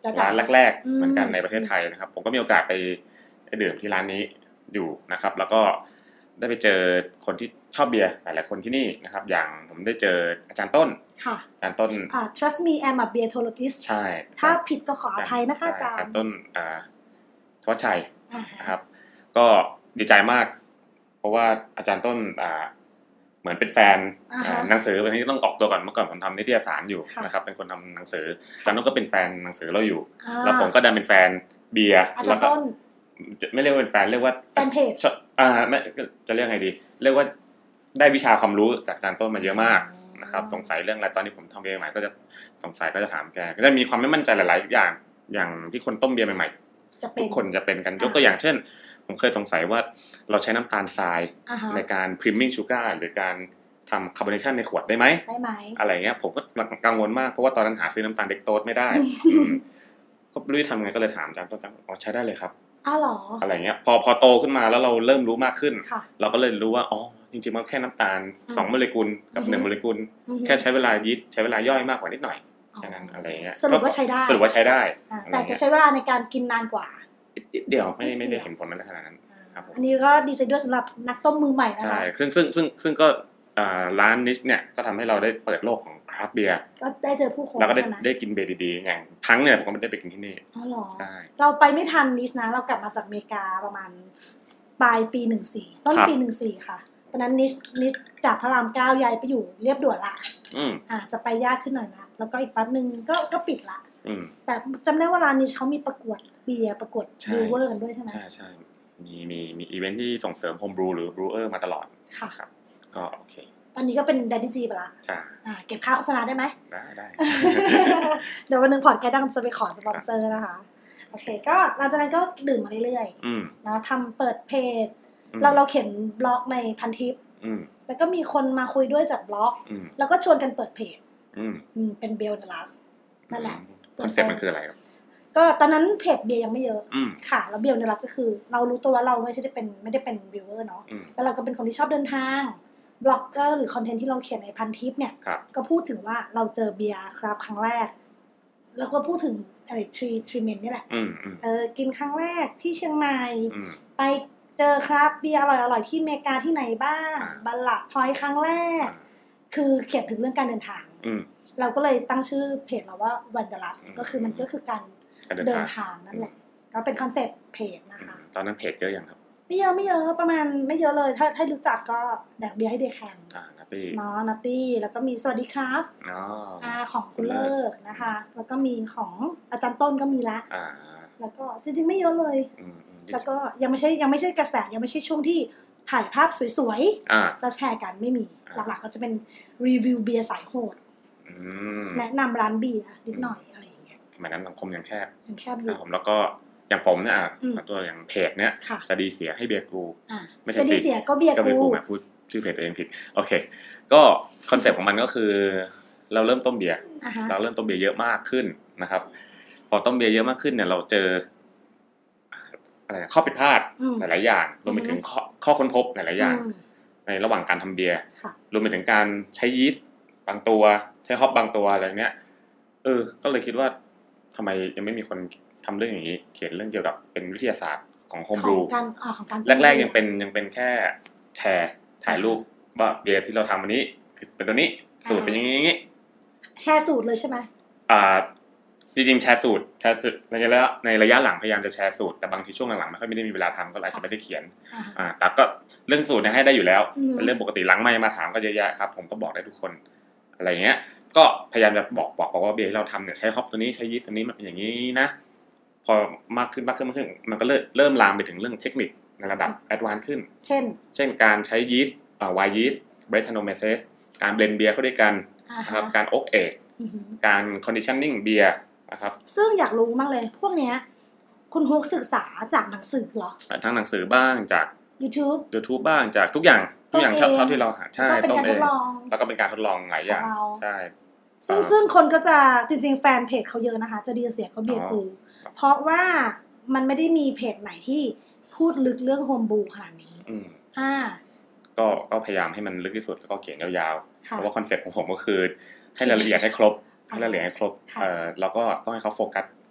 ร้านแรกๆเหมือนกันในประเทศไทยนะครับผมก็มีโอกาสไปดื่มที่ร้านนี้อยู่นะครับแล้วก็ได้ไปเจอคนที่ชอบเบียร์หลายๆคนที่นี่นะครับอย่างผมได้เจออาจารย์ต้นค่ะอาจารย์ต้นอ่า trust me I'm a beerologist ใช่ถ้าผิดก็ขออภัยนะคะอาจารย์อาจารย์ต้นอ่าทวัชชัยนะครับก็ดีใจมากเพราะว่าอาจารย์ต้นอ่าเหมือนเป็นแฟนหนังสือวันนี้ต้องออกตัวก่อนเมื่อก่อนผมทำนิตยสารอยู่นะครับเป็นคนทำหนังสืออาจารย์ต้นก็เป็นแฟนหนังสือเราอยู่แล้วผมก็ดันเป็นแฟนเบียร์แล้วก็ไม่เรียกว่าเป็นแฟนเรียกว่าแฟนเพจอ่าไม่จะเรียกไงดีเรียกว่าได้วิชาความรู้จากอาจารย์ต้นมาเยอะมากนะครับสงสัยเรื่องอะไรตอนนี้ผมทำเบียร์ใหม่ก็จะสงสัยก็จะถามแกก็จะมีความไม่มั่นใจหลายๆอย่างอย่างที่คนต้มเบียร์ใหม่ๆทุกคนจะเป็นกันยกตัวอย่างเช่นผมเคยสงสัยว่าเราใช้น้ำตาลทรายในการพรีมิ่งชูการ์หรือการทำคาร์บอเนชันในขวดได้ไหมได้ไหมอะไรเงี้ยผมก็กังวลมากเพราะว่าตอนนั้นหาซื้อน้ำตาลเด็กโตสไม่ได้ก็ไม่รู้จะทำไงก็เลยถามอาจารย์ต้นอ๋อใช้ได้เลยครับอ้าวเหรออะไรเงี้ยพอพอโตขึ้นมาแล้วเราเริ่มรู้มากขึ้นเราก็เลยรู้ว่าอ๋อจริงๆมันแค่น้ำตาลสองโมเลกุลกับหนึ่งโมเลกุลแค่ใช้เวลายีสต์ใช้เวลาย่อยมากกว่านิดหน่อยแค่นั้นอะไรเงี้ยสรุปว่าใช้ได้สรุปว่าใช้ได้แต่จะใช้เวลาในการกินนานกว่าเดี๋ยวไม่ไม่ได้เห็นผลมันขนาดนั้นครับอันนี้ก็ดีใจด้วยสำหรับนักต้มมือใหม่นะคะใช่ซึ่งซึ่งซึ่งซึ่งก็ร้านนิชเนี่ยก็ทำให้เราได้เปิดโลกของคราฟต์เบียร์ก็ได้เจอผู้คนแล้วก็ได้ได้กินเบียร์ดีๆอย่างทั้งเนี่ยผมก็ไม่ได้ไปกินที่นี่อ๋อเหรอใช่เราไปไม่ทันนิชนะเรากลับมาจากอเมริกาประมาณปลายปีสิบสี่ต้นปีสิบสี่ค่ะตอนนั้นนิชนิชจากพระรามเก้าย้ายไปอยู่เรียบด่วนละอืมอ่าจะไปยากขึ้นหน่อยนะแล้วก็อีกแป๊บนึงก็ก็ปิดละอืมแต่จำได้ว่าร้านนิชเขามีประกวดเบียร์ประกวดบิวเวอร์กันด้วยใช่ไหมใช่ใช่มีมีมีอีเวนท์ที่ส่งเสริมโฮมบรูหรือบรูเออร์มาตลอดค่ะครับก็โอเคตอนนี้ก็เป็นแดดดี้จีไปละใช่อ่าเก็บค่าโฆษณาได้ไหมได้ได้เดี๋ยววันหนึ่งพอดแคสต์ดังจะไปขอสปอนเซอร์นะคะโอเคก็หลังจากนั้นก็ดื่มมาเรื่อยๆแล้วทำเปิดเพจเราเราเขียนบล็อกในพันทิปแล้วก็มีคนมาคุยด้วยจากบล็อกแล้วก็ชวนกันเปิดเพจเป็นเบลเดลัสนั่นแหละคอนเซ็ปต์มันคืออะไรครับก็ตอนนั้นเพจเบียร์ยังไม่เยอะค่ะแล้วเบลเดลัสก็คือเรารู้ตัวว่าเราไม่ใช่ได้เป็นไม่ได้เป็นวิวเวอร์เนาะแล้วเราก็เป็นคนที่ชอบเดินทางบล็อกเกอร์หรือคอนเทนต์ที่เราเขียนในพันทิปเนี่ยก็พูดถึงว่าเราเจอเบียร์ครับครั้งแรกแล้วก็พูดถึงอะไรทรีทรีเมนต์นี่แหละเออกินครั้งแรกที่เชียงใหม่ไปเจอครับเบียร์อร่อยๆที่อเมริกาที่ไหนบ้างบัลลัดพอยต์ครั้งแรกคือเขียนถึงเรื่องการเดินทางเราก็เลยตั้งชื่อเพจเราว่า Wanderlust ก็คือมันก็คือการเดินทางนั่นแหละก็เป็นคอนเซ็ปต์เพจนะคะตอนนั้นเพจเยอะยังครับไม่เยอะไม่เยอะประมาณไม่เยอะเลยถ้าถ้ารู้จักก็แดกเบียร์ให้เบียร์แคมอ่านัตตี้เนาะนัตตี้แล้วก็มีสวัสดีครับอ๋ออ่าของคุณเลิกนะคะแล้วก็มีของอาจารย์ต้นก็มีละอ่าแล้วก็จริงๆไม่เยอะเลยแล้วก็ยังไม่ใช่ยังไม่ใช่กระแสยังไม่ใช่ช่วงที่ถ่ายภาพสวยๆแล้วแชร์กันไม่มีหลักๆก็จะเป็นรีวิวเบียร์สายโหดแนะนำร้านเบียร์นิดหน่อยอะไรอย่างเงี้ยสมัยนั้นสังคมยังแคบยังแคบอยู่ผมแล้วก็อย่างผมเนี่ยตัวอย่างเพจเนี่ยจะดีเสียให้เบียร์กูไม่ใช่จะดีเสียก็เบียร์กูมาพูดชื่อเพจตัวเองผิดโอเคก็คอนเซ็ปต์ของมันก็คือเราเริ่มต้มเบียร์เราเริ่มต้มเบียร์เยอะมากขึ้นนะครับพอต้มเบียร์เยอะมากขึ้นเนี่ยเราเจออะไรข้อผิดพลาดหลายๆอย่างรวมไปถึงข้อข้อค้นพบหลายๆอย่างในระหว่างการทำเบียร์รวมไปถึงการใช้ยีสต์บางตัวใช้ฮอปบางตัวอะไรเงี้ยเออก็เลยคิดว่าทำไมยังไม่มีคนทำเรื่องอย่างนี้เขียนเรื่องเกี่ยวกับเป็นวิทยาศาสตร์ของโฮมบรูแรกๆยังเป็นยังเป็นแค่แชร์ถ่ายรูปว่าเบียร์ที่เราทำวันนี้เป็นตัวนี้สูตรเป็นอย่างนี้แชร์สูตรเลยใช่ไหมอ่าจริงๆแชร์สูตรแชร์สูตรในระยะในระยะหลังพยายามจะแชร์สูตรแต่บางทีช่วงหลังๆไม่ค่อยไม่ได้มีเวลาทำก็อาจจะไม่ได้เขียนอ่าแต่ก็เรื่องสูตรเนี่ยให้ได้อยู่แล้วเป็นเรื่องปกติหลังไม่มาถามก็เยอะแยะครับผมก็บอกได้ทุกคนอะไรเงี้ยก็พยายามจะบอกบอกบอกว่าเบียร์ที่เราทำเนี่ยใช้ฮอปตัวนี้ใช้ยีสต์ตัวนี้มันเป็นอย่างนี้นะพอมากขึ้นมากขึ้นมากขึ้นมันก็เริ่มเริ่มลามไปถึงเรื่องเทคนิคในระดับแอดวานซ์ขึ้นเช่นเช่นการใช้ยีสต์อ่าไวน์ยีสต์เบรทาโนเมเซสการเบลนด์เบียร์เข้าด้วยกันนะครับการโอ๊กเอจการคอนดิชั่นนิ่งเบียร์นะครับซึ่งอยากรู้มากเลยพวกเนี้ยคุณฮุกศึกษาจากหนังสือเหรอทั้งหนังสือบ้างจาก YouTube YouTube บ้างจากทุกอย่างทุกอย่างเท่าที่เราหาใช่ต้องเองแล้วก็เป็นการทดลองหลายอย่างใช่ซึ่งซึ่งคนก็จะจริงๆแฟนเพจเขาเยอะนะคะจะดีเสียเขาเบียร์กูเพราะว่ามันไม่ได้มีเพจไหนที่พูดลึกเรื่องโฮมบรูขนาดนี้อ่าก็ก็พยายามให้มันลึกที่สุดแล้วก็เขียนยาวๆเพราะว่าคอนเซ็ปต์ของผมก็คือให้รายละเอียดให้ครบให้รายละเอียดให้ครบเอ่อแล้วก็ต้องให้เขาโฟกัส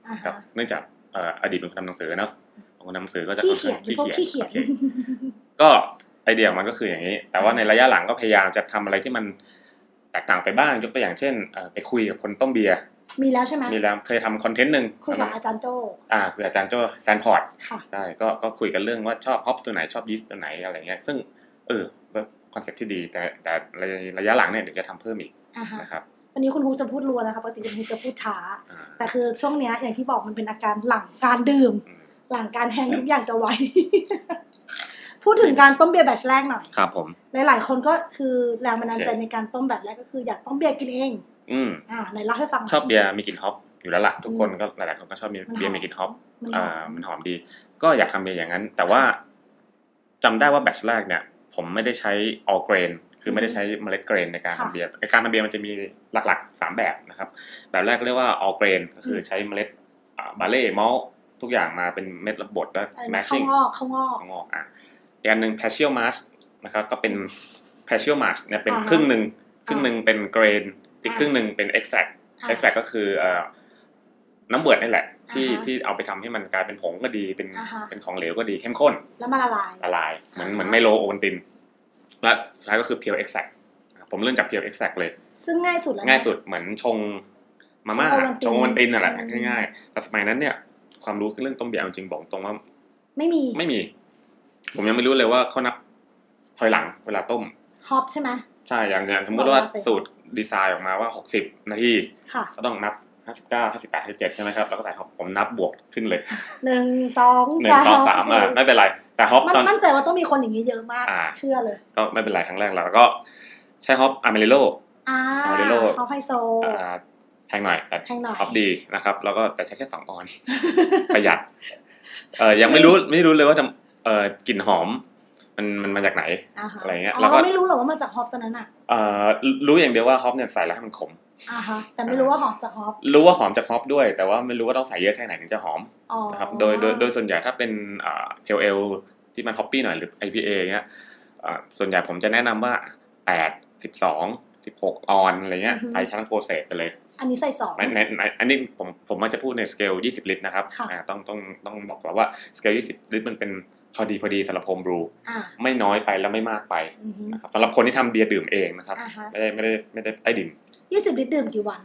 กับเนื่องจากอดีตเป็นคนทำหนังสือเนาะคนทำหนังสือก็จะขี้เขียนขี้เขียนก็ไอเดียของมันก็คืออย่างนี้แต่ว่าในระยะหลังก็พยายามจะทำอะไรที่มันแตกต่างไปบ้างยกตัวอย่างเช่นไปคุยกับคนต้มเบียร์มีแล้วใช่ไหมมีแล้วเคยทำคอนเทนต์หนึ่งคุยกับอาจารย์โจ้อ่าคืออาจารย์โจ้แซนพอร์ตใช่ก็ก็คุยกันเรื่องว่าชอบฮอปตัวไหนชอบยีสต์ตัวไหนอะไรเงี้ยซึ่งเออคอนเซ็ปต์ที่ดีแต่แต่ระยะหลังเนี่ยเดี๋ยวจะทำเพิ่มอีกนะครับวันนี้คุณฮุกจะพูดรัวนะคะปกติคุณฮุกจะพูดช้าแต่คือช่วงนี้อย่างที่บอกมันเป็นอาการหลังการดื่มหลังการแฮงทุกอย่างจะไวพูดถึงการต้มเบียร์แบตช์แรกหน่อยครับผมหลายๆคนก็คือแรงบันดาลใจในการต้มแบตช์แรกก็คืออยากต้มเบียร์กินเองอืมอ่าไหนเล่าให้ฟังชอบเบียร์มีกลิ่นฮอปอยู่แล้วล่ะทุกคนก็หลายๆคนก็ชอบเบียร์มีกลิ่นฮอปอ่ามันหอมดีก็อยากทำเบียร์อย่างนั้นแต่ว่าจำได้ว่าแบตช์แรกเนี่ยผมไม่ได้ใช้ all grain คือไม่ได้ใช้เมล็ดเกรนในการทำเบียร์การทำเบียร์มันจะมีหลักๆสามแบบนะครับแบบแรกเรียกว่า all grain ก็คือใช้เมล็ดบาร์เล่มอลต์ทุกอย่างมาเป็นเม็ดระบดแล้ว mashing ข้าวงอกข้าวงอกข้าวงอกอ่ะอีกอันนึง partial mash นะครับก็เป็น partial mash เนี่ยเป็นครึ่งนึงครึ่งนึงเป็นเกรนอีกครึ่งนึงเป็น extract extract ก็คือเอ่อน้ำเบือดนี่แหละที่ที่เอาไปทำให้มันกลายเป็นผงก็ดีเป็นเป็นของเหลวก็ดีเข้มข้นแล้วมาละลายละลายเหมือนเหมือนไมโลโอวัลตินและสุดท้ายก็คือ pure extract ผมเริ่มจาก pure extract เลยซึ่งง่ายสุดแล้วง่ายสุดเหมือนชงมาม่าชงโอวัลตินนั่นแหละง่ายๆแต่สมัยนั้นเนี่ยความรู้เรื่องต้มเบียร์จริงๆบอกตรงว่าไม่มีไม่มีผมยังไม่รู้เลยว่าเขานับถอยหลังเวลาต้มฮอปใช่ไหมใช่อย่างอย่างสมมติว่าสูตรดีไซน์ออกมาว่าหกสิบนาทีก็ต้องนับห้าสิบเก้า ห้าสิบแปด ห้าสิบเจ็ดใช่ไหมครับแล้วก็ใส่ฮอปผมนับบวกขึ้นเลยหนึ่ง สองหนึ่ง สอง สามอ่ะไม่เป็นไรแต่ฮอปตอนมั่นใจว่าต้องมีคนอย่างนี้เยอะมากเชื่อเลยก็ไม่เป็นไรครั้งแรกแล้วก็ใช้ฮอปอาร์เมริโลอ่าอาร์เมริโลฮอปไฮโซอ่าแพงหน่อยแต่ฮอปดีนะครับแล้วก็แต่ใช้แค่สองออนประหยัดเอ่อยังไม่รู้ไม่รู้เลยว่าเอ่อกลิ่นหอมมันมันมาจากไหนอะไรเงี้ยแล้วก็ไม่รู้หรอกว่ามาจากฮอปตอนนั้นอ่ะเอ่อรู้อย่างเดียวว่าฮอปเนี่ยใส่แล้วให้มันขมอ่าฮะแต่ไม่รู้ว่าหอมจากฮอปรู้ว่าหอมจากฮอปด้วยแต่ว่าไม่รู้ว่าต้องใส่เยอะแค่ไหนถึงจะหอมนะครับโดยโดยโดยส่วนใหญ่ถ้าเป็นอ่า พี แอล แอล ที่มันฮอปปี้หน่อยหรือ ไอ พี เอ เงี้ยอ่าส่วนใหญ่ผมจะแนะนำว่าแปด สิบสอง สิบหกออนอะไรเงี้ยใส่ชั้นโฟร์เซตไปเลยอันนี้ใส่สองในอันนี้ผมผมมันจะพูดในสเกลยี่สิบลิตรนะครับอ่าต้องต้องต้องบอกก่อนว่าสเกลยี่สิบลิตรมันเป็นพอดีพอดีสำหรับโฮมบรูไม่น้อยไปแล้วไม่มากไปนะครับสำหรับคนที่ทำเบียร์ดื่มเองนะครับไม่ได้ไม่ได้ไม่ได้ใต้ดินยี่สิบลิตรดื่มกี่วัน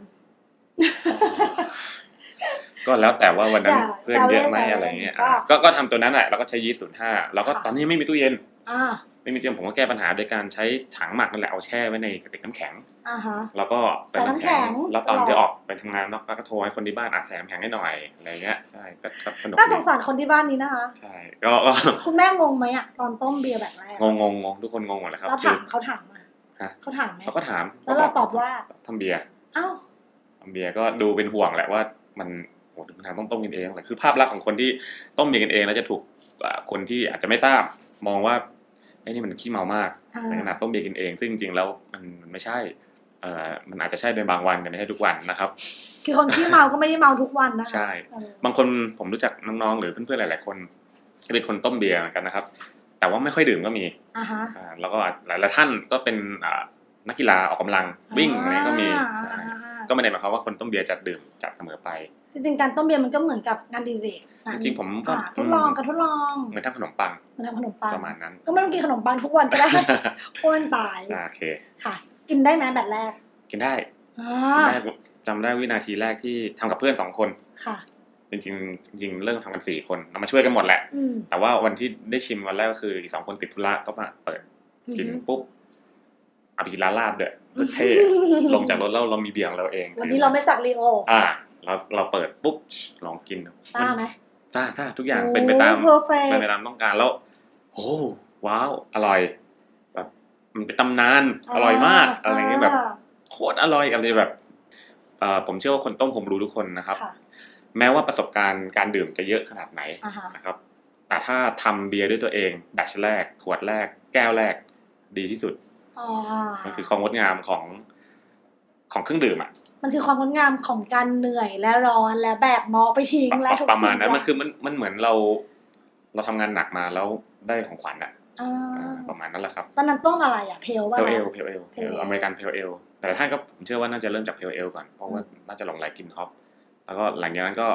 ก็แล้วแต่ว่าวันนั้นเพื่อนเยอะไหมอะไรเงี้ยก็ก็ทำตัวนั้นแหละแล้วก็ใช้ยีสต์ศูนย์ห้าแล้วก็ตอนนี้ไม่มีตู้เย็นไม่มีตู้เย็นผมก็แก้ปัญหาโดยการใช้ถังหมักนั่นแหละเอาแช่ไว้ในกระติกน้ำแข็งแล้วก็ใส่น้ำแข็งแล้วตอนจะออกไปทำงานนอกก็โทรให้คนที่บ้านอัดใส่น้ำแข็งให้หน่อยอะไรเงี้ยใช่ก็สนุกน่าสงสารคนที่บ้านนี้นะคะใช่ก็คุณแม่งงไหมอ่ะตอนต้มเบียร์แบบแรกงงงงทุกคนงงหมดเลยครับเราถามเขาถามมาเขาถามไหมเขาก็ถามแล้วเราตอบว่าทำเบียร์อ้าวทำเบียร์ก็ดูเป็นห่วงแหละว่ามันโหถึงทางต้องต้มกินเองคือภาพลักษณ์ของคนที่ต้มเบียร์กันเองแล้วจะถูกคนที่อาจจะไม่ทราบมองว่าไอ้นี่มันขี้เมามากในขนาดต้มเบียร์กินเองซึ่งจริงๆแล้วมันมันไม่ใช่เอ่อมันอาจจะใช่เป็นบางวันแต่ไม่ใช่ทุกวันนะครับคือคนขี้เมาก็ไม่ได้เมาทุกวันนะใช่บางคนผมรู้จักน้องๆหรือเพื่อนๆหลายๆคนเป็นคนต้มเบียร์เหมือนกันนะครับแต่ว่าไม่ค่อยดื่มก็มีอ่าฮะแล้วก็หลายๆท่านก็เป็นนักกีฬาออกกำลังวิ่งอะไรก็มีก็ไม่ได้หมายความว่าคนต้มเบียร์จะดื่มจัดเสมอไปจริงๆการต้มเบียร์มันก็เหมือนกับงานดีเรกจริงๆผมก็ทดลองกันทดลองเหมือนทำขนมปังเหมือนทำขนมปังประมาณนั้นก็ไม่ต้องกินขนมปังทุกวันก็ได้อ้วนตายโอเคค่ะกินได้ไหมแบบแรกกินได้กินได้จำได้วินาทีแรกที่ทำกับเพื่อนสองคนค่ะจริงๆจริงๆเริ่มทำกันสี่คนเรามาช่วยกันหมดแหละแต่ว่าวันที่ได้ชิมวันแรกก็คืออีกสองคนติดธุระก็มาเปิดกินปุ๊บเอาไปกินร้านลาบด้วยเท่ลงจากรถแล้วเรามีเบียร์ของเราเองวันนี้เราไม่สักลีโออ่าเราเราเปิดปุ๊บลองกินซ่าไหมซ่าซ่าทุกอย่างเป็นไปตามเป็นไปตามต้องการแล้วโอ้ว้าวอร่อยแบบมันเป็นตำนานอร่อยมากอะไรเงี้ยแบบโคตรอร่อยอะไรแบบเอ่อผมเชื่อว่าคนต้มผมรู้ทุกคนนะครับแม้ว่าประสบการณ์การดื่มจะเยอะขนาดไหนนะครับแต่ถ้าทำเบียร์ด้วยตัวเองแบตช์แรกขวดแรกแก้วแรกดีที่สุดมันคือความงดงามของของเครื่องดื่มอ่ะมันคือความงดงามของการเหนื่อยและร้อนและแบกมอไปทิ้งและทุกสิ่งประมาณนั้นมันคือมันมันเหมือนเราเราทำงานหนักมาแล้วได้ของขวัญอ่ะประมาณนั้นแหละครับตอนนั้นต้มอะไรอ่ะเพลว่าเพลเอลเพลเอลเพลอเมริกันเพลเอลแต่ท่านก็ผมเชื่อว่าน่าจะเริ่มจากเพลเอลก่อนเพราะว่าน่าจะหลงไหลกินฮอปแล้วก็หลังจากนั้นก็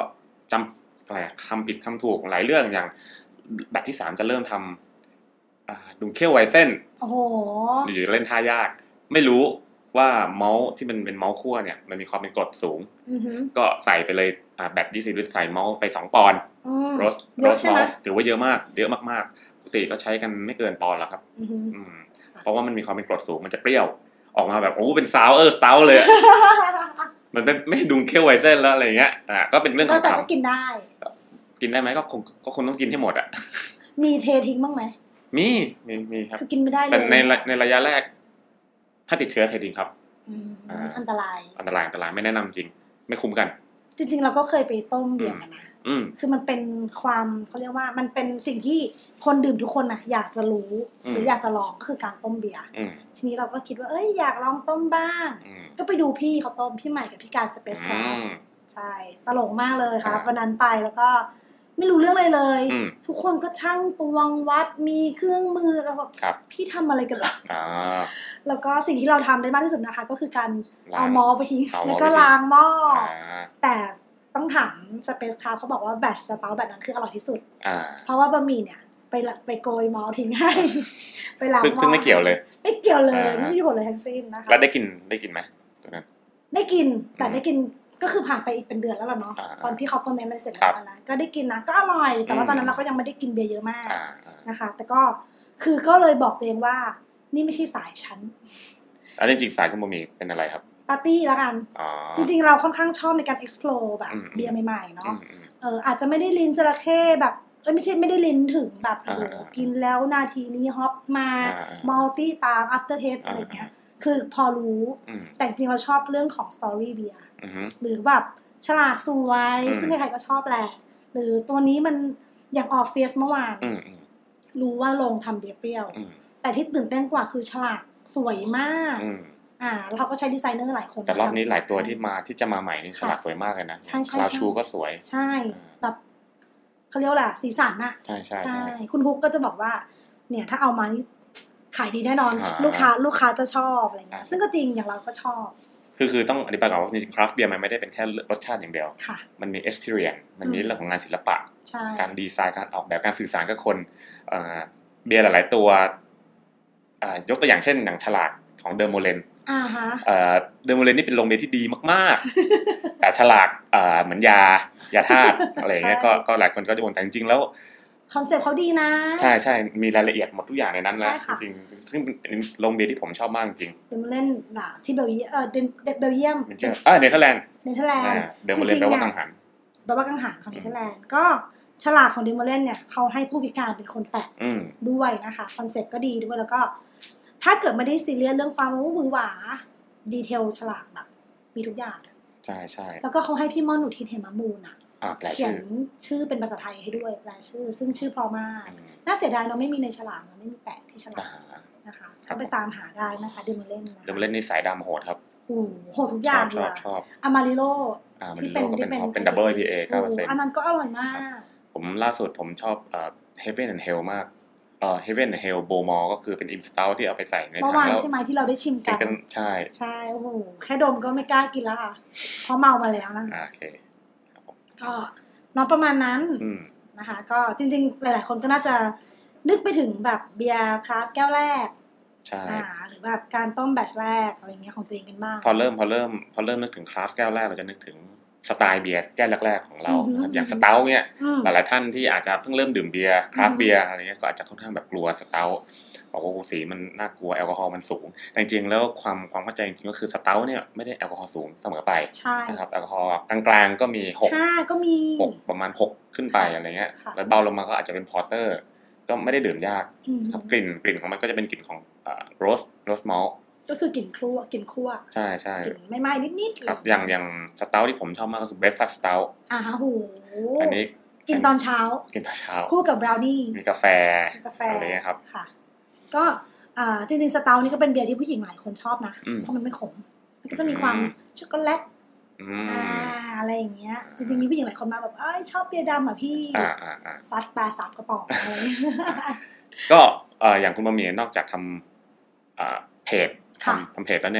จำอะไรคำผิดคำถูกหลายเรื่องอย่างแบตที่สามจะเริ่มทำดุงเคียวไวเส้นโอ้โหหรือเล่นท่ายากไม่รู้ว่าเมาส์ที่มันเป็นเมาส์คั่วเนี่ยมันมีความเป็นกรดสูงก็ใส่ไปเลยแบตยี่สิบลิตรใส่เมาส์ไปสองปอนด์โรสโรสเมาส์ถือว่าเยอะมากเยอะมากๆปกติก็ใช้กันไม่เกินปอนด์แล้วครับเพราะว่ามันมีความเป็นกรดสูงมันจะเปรี้ยวออกมาแบบโอ้เป็นซาวเออร์สเตาเลยมันไม่ไม่ดุงเคียวไวเส้นแล้วอะไรเงี้ยอ่าก็เป็นเรื่องของแต่ก็กินได้กินได้ไหมก็คงก็คงต้องกินให้หมดอ่ะมีเททิ้งบ้างไหมมีมีมีครับคือกินไม่ได้เลยแต่ในในระยะแรกถ้าติดเชื้อเททิ้งครับอันตรายอันตรายอันตรายไม่แนะนำจริงไม่คุ้มกันจริงๆเราก็เคยไปต้มเบียร์กันนะคือมันเป็นความเขาเรียกว่ามันเป็นสิ่งที่คนดื่มทุกคนน่ะอยากจะรู้หรืออยากจะลองก็คือการต้มเบียร์ทีนี้เราก็คิดว่าเอ้ยอยากลองต้มบ้างก็ไปดูพี่เขาต้มพี่ใหม่กับพี่การสเปซคราฟใช่ตลกมากเลยครับวันนั้นไปแล้วก็ไม่รู้เรื่องอะไรเลยทุกคนก็ช่างตวงวัดมีเครื่องมือแล้วแบบพี่ทำอะไรกันล่ะแล้วก็สิ่งที่เราทำได้มากที่สุดนะคะก็คือการเอาหม้อไปทิ้งแล้วก็ล้างหม้อแต่ต้องถามสเปซคราฟเขาบอกว่าแบตสเตาท์แบบนั้นคืออร่อยที่สุดเพราะว่าบะหมี่เนี่ยไปไปโกยหม้อทิ้งให้ไปล้างหม้อซึ่งไม่เกี่ยวเลยไม่เกี่ยวเลยไม่มีผลเลยทั้งสิ้นนะคะแล้วได้กินได้กินไหมตอนนั้นได้กินแต่ได้กินก็คือผ่านไปอีกเป็นเดือนแล้วล่ะเนาะตอนที่เขาเฟอร์เมนต์อะไรเสร็จแล้วนะก็ได้กินนะก็อร่อยแต่ว่าตอนนั้นเราก็ยังไม่ได้กินเบียร์เยอะมากนะคะแต่ก็คือก็เลยบอกตัวเองว่านี่ไม่ใช่สายฉันอันนี้จริงสายคุณบะหมี่เป็นอะไรครับปาร์ตี้แล้วกันจริงๆเราค่อนข้างชอบในการ explore แบบเบียร์ใหม่ๆเนาะเอออาจจะไม่ได้ลิ้นจระเข้แบบเอ้ยไม่ใช่ไม่ได้ลิ้นถึงแบบโอ้โหกินแล้วนาทีนี้ฮอปมามัลตี้ตาม after taste อะไรเงี้ยคือพอรู้แต่จริงๆเราชอบเรื่องของ story เบียร์หรือแบบฉลากสวยซึ่งใครๆก็ชอบแหละหรือตัวนี้มันอย่างออฟเฟสเมื่อวานรู้ว่าลงทำเบียร์เปรี้ยวแต่ที่ตื่นเต้นกว่าคือฉลากสวยมากอ่าแล้วเขาก็ใช้ดีไซเนอร์หลายคนแต่รอบนี้หลายตัวที่มาที่จะมาใหม่นี่ฉลากสวยมากเลยนะคลาวชูก็สวยใช่แบบเขาเรียกว่าอะไรสีสันน่ะใช่ใช่ใช่คุณฮุกก็จะบอกว่าเนี่ยถ้าเอามานี่ขายดีแน่นอนลูกค้าลูกค้าจะชอบอะไรเงี้ยซึ่งก็จริงอย่างเราก็ชอบคือคือต้องอธิบายก่อนว่าจริงๆคราฟต์เบียร์มันไม่ได้เป็นแค่รสชาติอย่างเดียวมันมี experience มันมีเรื่องของงานศิลปะการดีไซน์การออกแบบการสื่อสารกับคนเบียร์หลายๆตัวยกตัวอย่างเช่นอย่างฉลากของเดอร์โมเลนเดอร์โมเลนนี่เป็นโรงเบียร์ที่ดีมากๆแต่ฉลากเหมือนยายาธาตุอะไรอย่างเงี้ยก็ก็หลายคนก็จะบ่นแต่จริงๆแล้วคอนเซ็ปต์เขาดีนะใช่ใช่มีรายละเอียดหมดทุกอย่างในนั้นนะจริงๆซึ่งเป็นโรงเบียร์ที่ผมชอบมากจริงเดอร์โมเลนที่เบลเยียมเออเบลเยียมเออเนเธอร์แลนด์เนเธอร์แลนด์เดอร์โมเลนแปลว่ากังหันแปลว่ากังหันของเนเธอร์แลนด์ก็ฉลากของเดอร์โมเลนเนี่ยเขาให้ผู้พิการเป็นคนแปะด้วยนะคะคอนเซ็ปต์ก็ดีด้วยแล้วก็ถ้าเกิดไม่ได้ซีเรียสเรื่องความว่ามือหวาดีเทลฉลากแบบมีทุกอย่างใช่ใช่แล้วก็เขาให้พี่ม่อนหนูทินเหมมูลอ่ะเขียนชื่อเป็นภาษาไทยให้ด้วยแปลชื่อซึ่งชื่อพอมากน่าเสียดายเราไม่มีในฉลากเราไม่มีแปะที่ฉลากนะคะก็ไปตามหาได้นะคะเดมเล่นนะเดมเล่นนี่สายดำโหดครับโอ้โหทุกอย่างเลยอามาริโลที่เป็นที่เป็นเป็นดับเบิล ไอ พี เอ เก้าเปอร์เซ็นต์อันนั้นก็อร่อยมากผมล่าสุดผมชอบเอ่อ Heaven and Hell มากเอ่อ Heaven and Hell Bowmore ก็คือเป็นอินสตาลที่เอาไปใส่ในถังแล้วใช่ไหมที่เราได้ชิมกันใช่ใช่โอ้โหแค่ดมก็ไม่กล้ากินแล้วค่ะเพราะเมามาแล้วนะโอเคครับผมก็น้องประมาณนั้นนะคะก็จริงๆหลายๆคนก็น่าจะนึกไปถึงแบบเบียร์คราฟต์แก้วแรกใช่หรือแบบการต้มแบตแรกอะไรเงี้ยของตัวเองกันบ้างพอเริ่มพอเริ่มพอเริ่มนึกถึงคราฟต์แก้วแรกเราจะนึกถึงสไตล์เบียร์แก้วแรกๆของเราครับอย่างสเต๊าเนี่ยหลายๆท่านที่อาจจะเพิ่งเริ่มดื่มเบียร์คราฟต์เบียร์อะไรเงี้ยก็อาจจะค่อนข้างแบบกลัวสเต๊าบอกว่าสีมันน่ากลัวแอลกอฮอล์มันสูงแต่จริงๆแล้วความความเข้าใจจริงๆก็คือสเต๊าเนี่ยไม่ได้แอลกอฮอล์สูงเสมอไปนะครับแอลกอฮอล์กลางๆก็มีหกห้าก็มีหกประมาณหกขึ้นไปอะไรเงี้ยแล้วเบาลงมาก็อาจจะเป็นพอร์เตอร์ก็ไม่ได้ดื่มยากครับกลิ่นกลิ่นของมันก็จะเป็นกลิ่นของโรสโรสมอลต์ก็คือกลิ่นคั่วกลิ่นคั่วใช่ใช่กลิ่นไม่ไหม้นิดๆครับอย่างอย่างสเต๊าที่ผมชอบมากก็คือเบรคฟาสต์สเต๊าอ่าโหอันนี้กินตอนเช้ากินตอนเช้าคู่กับบราวนี่มีกาแฟอะไรเงี้ยครับค่ะก็อ่าจริงๆสเต๊านี่ก็เป็นเบียร์ที่ผู้หญิงหลายคนชอบนะเพราะมันไม่ขมมันก็จะมีความช็อกโกแลตอ่าอะไรอย่างเงี้ยจริงๆมีผู้หญิงหลายคนมาแบบเอ้ยชอบเบียร์ดำอ่ะพี่ซัดปลาสามกระป๋องอะไรก็อย่างคุณบะหมี่นอกจากทำเพจทำเพจแล้วเนี่ย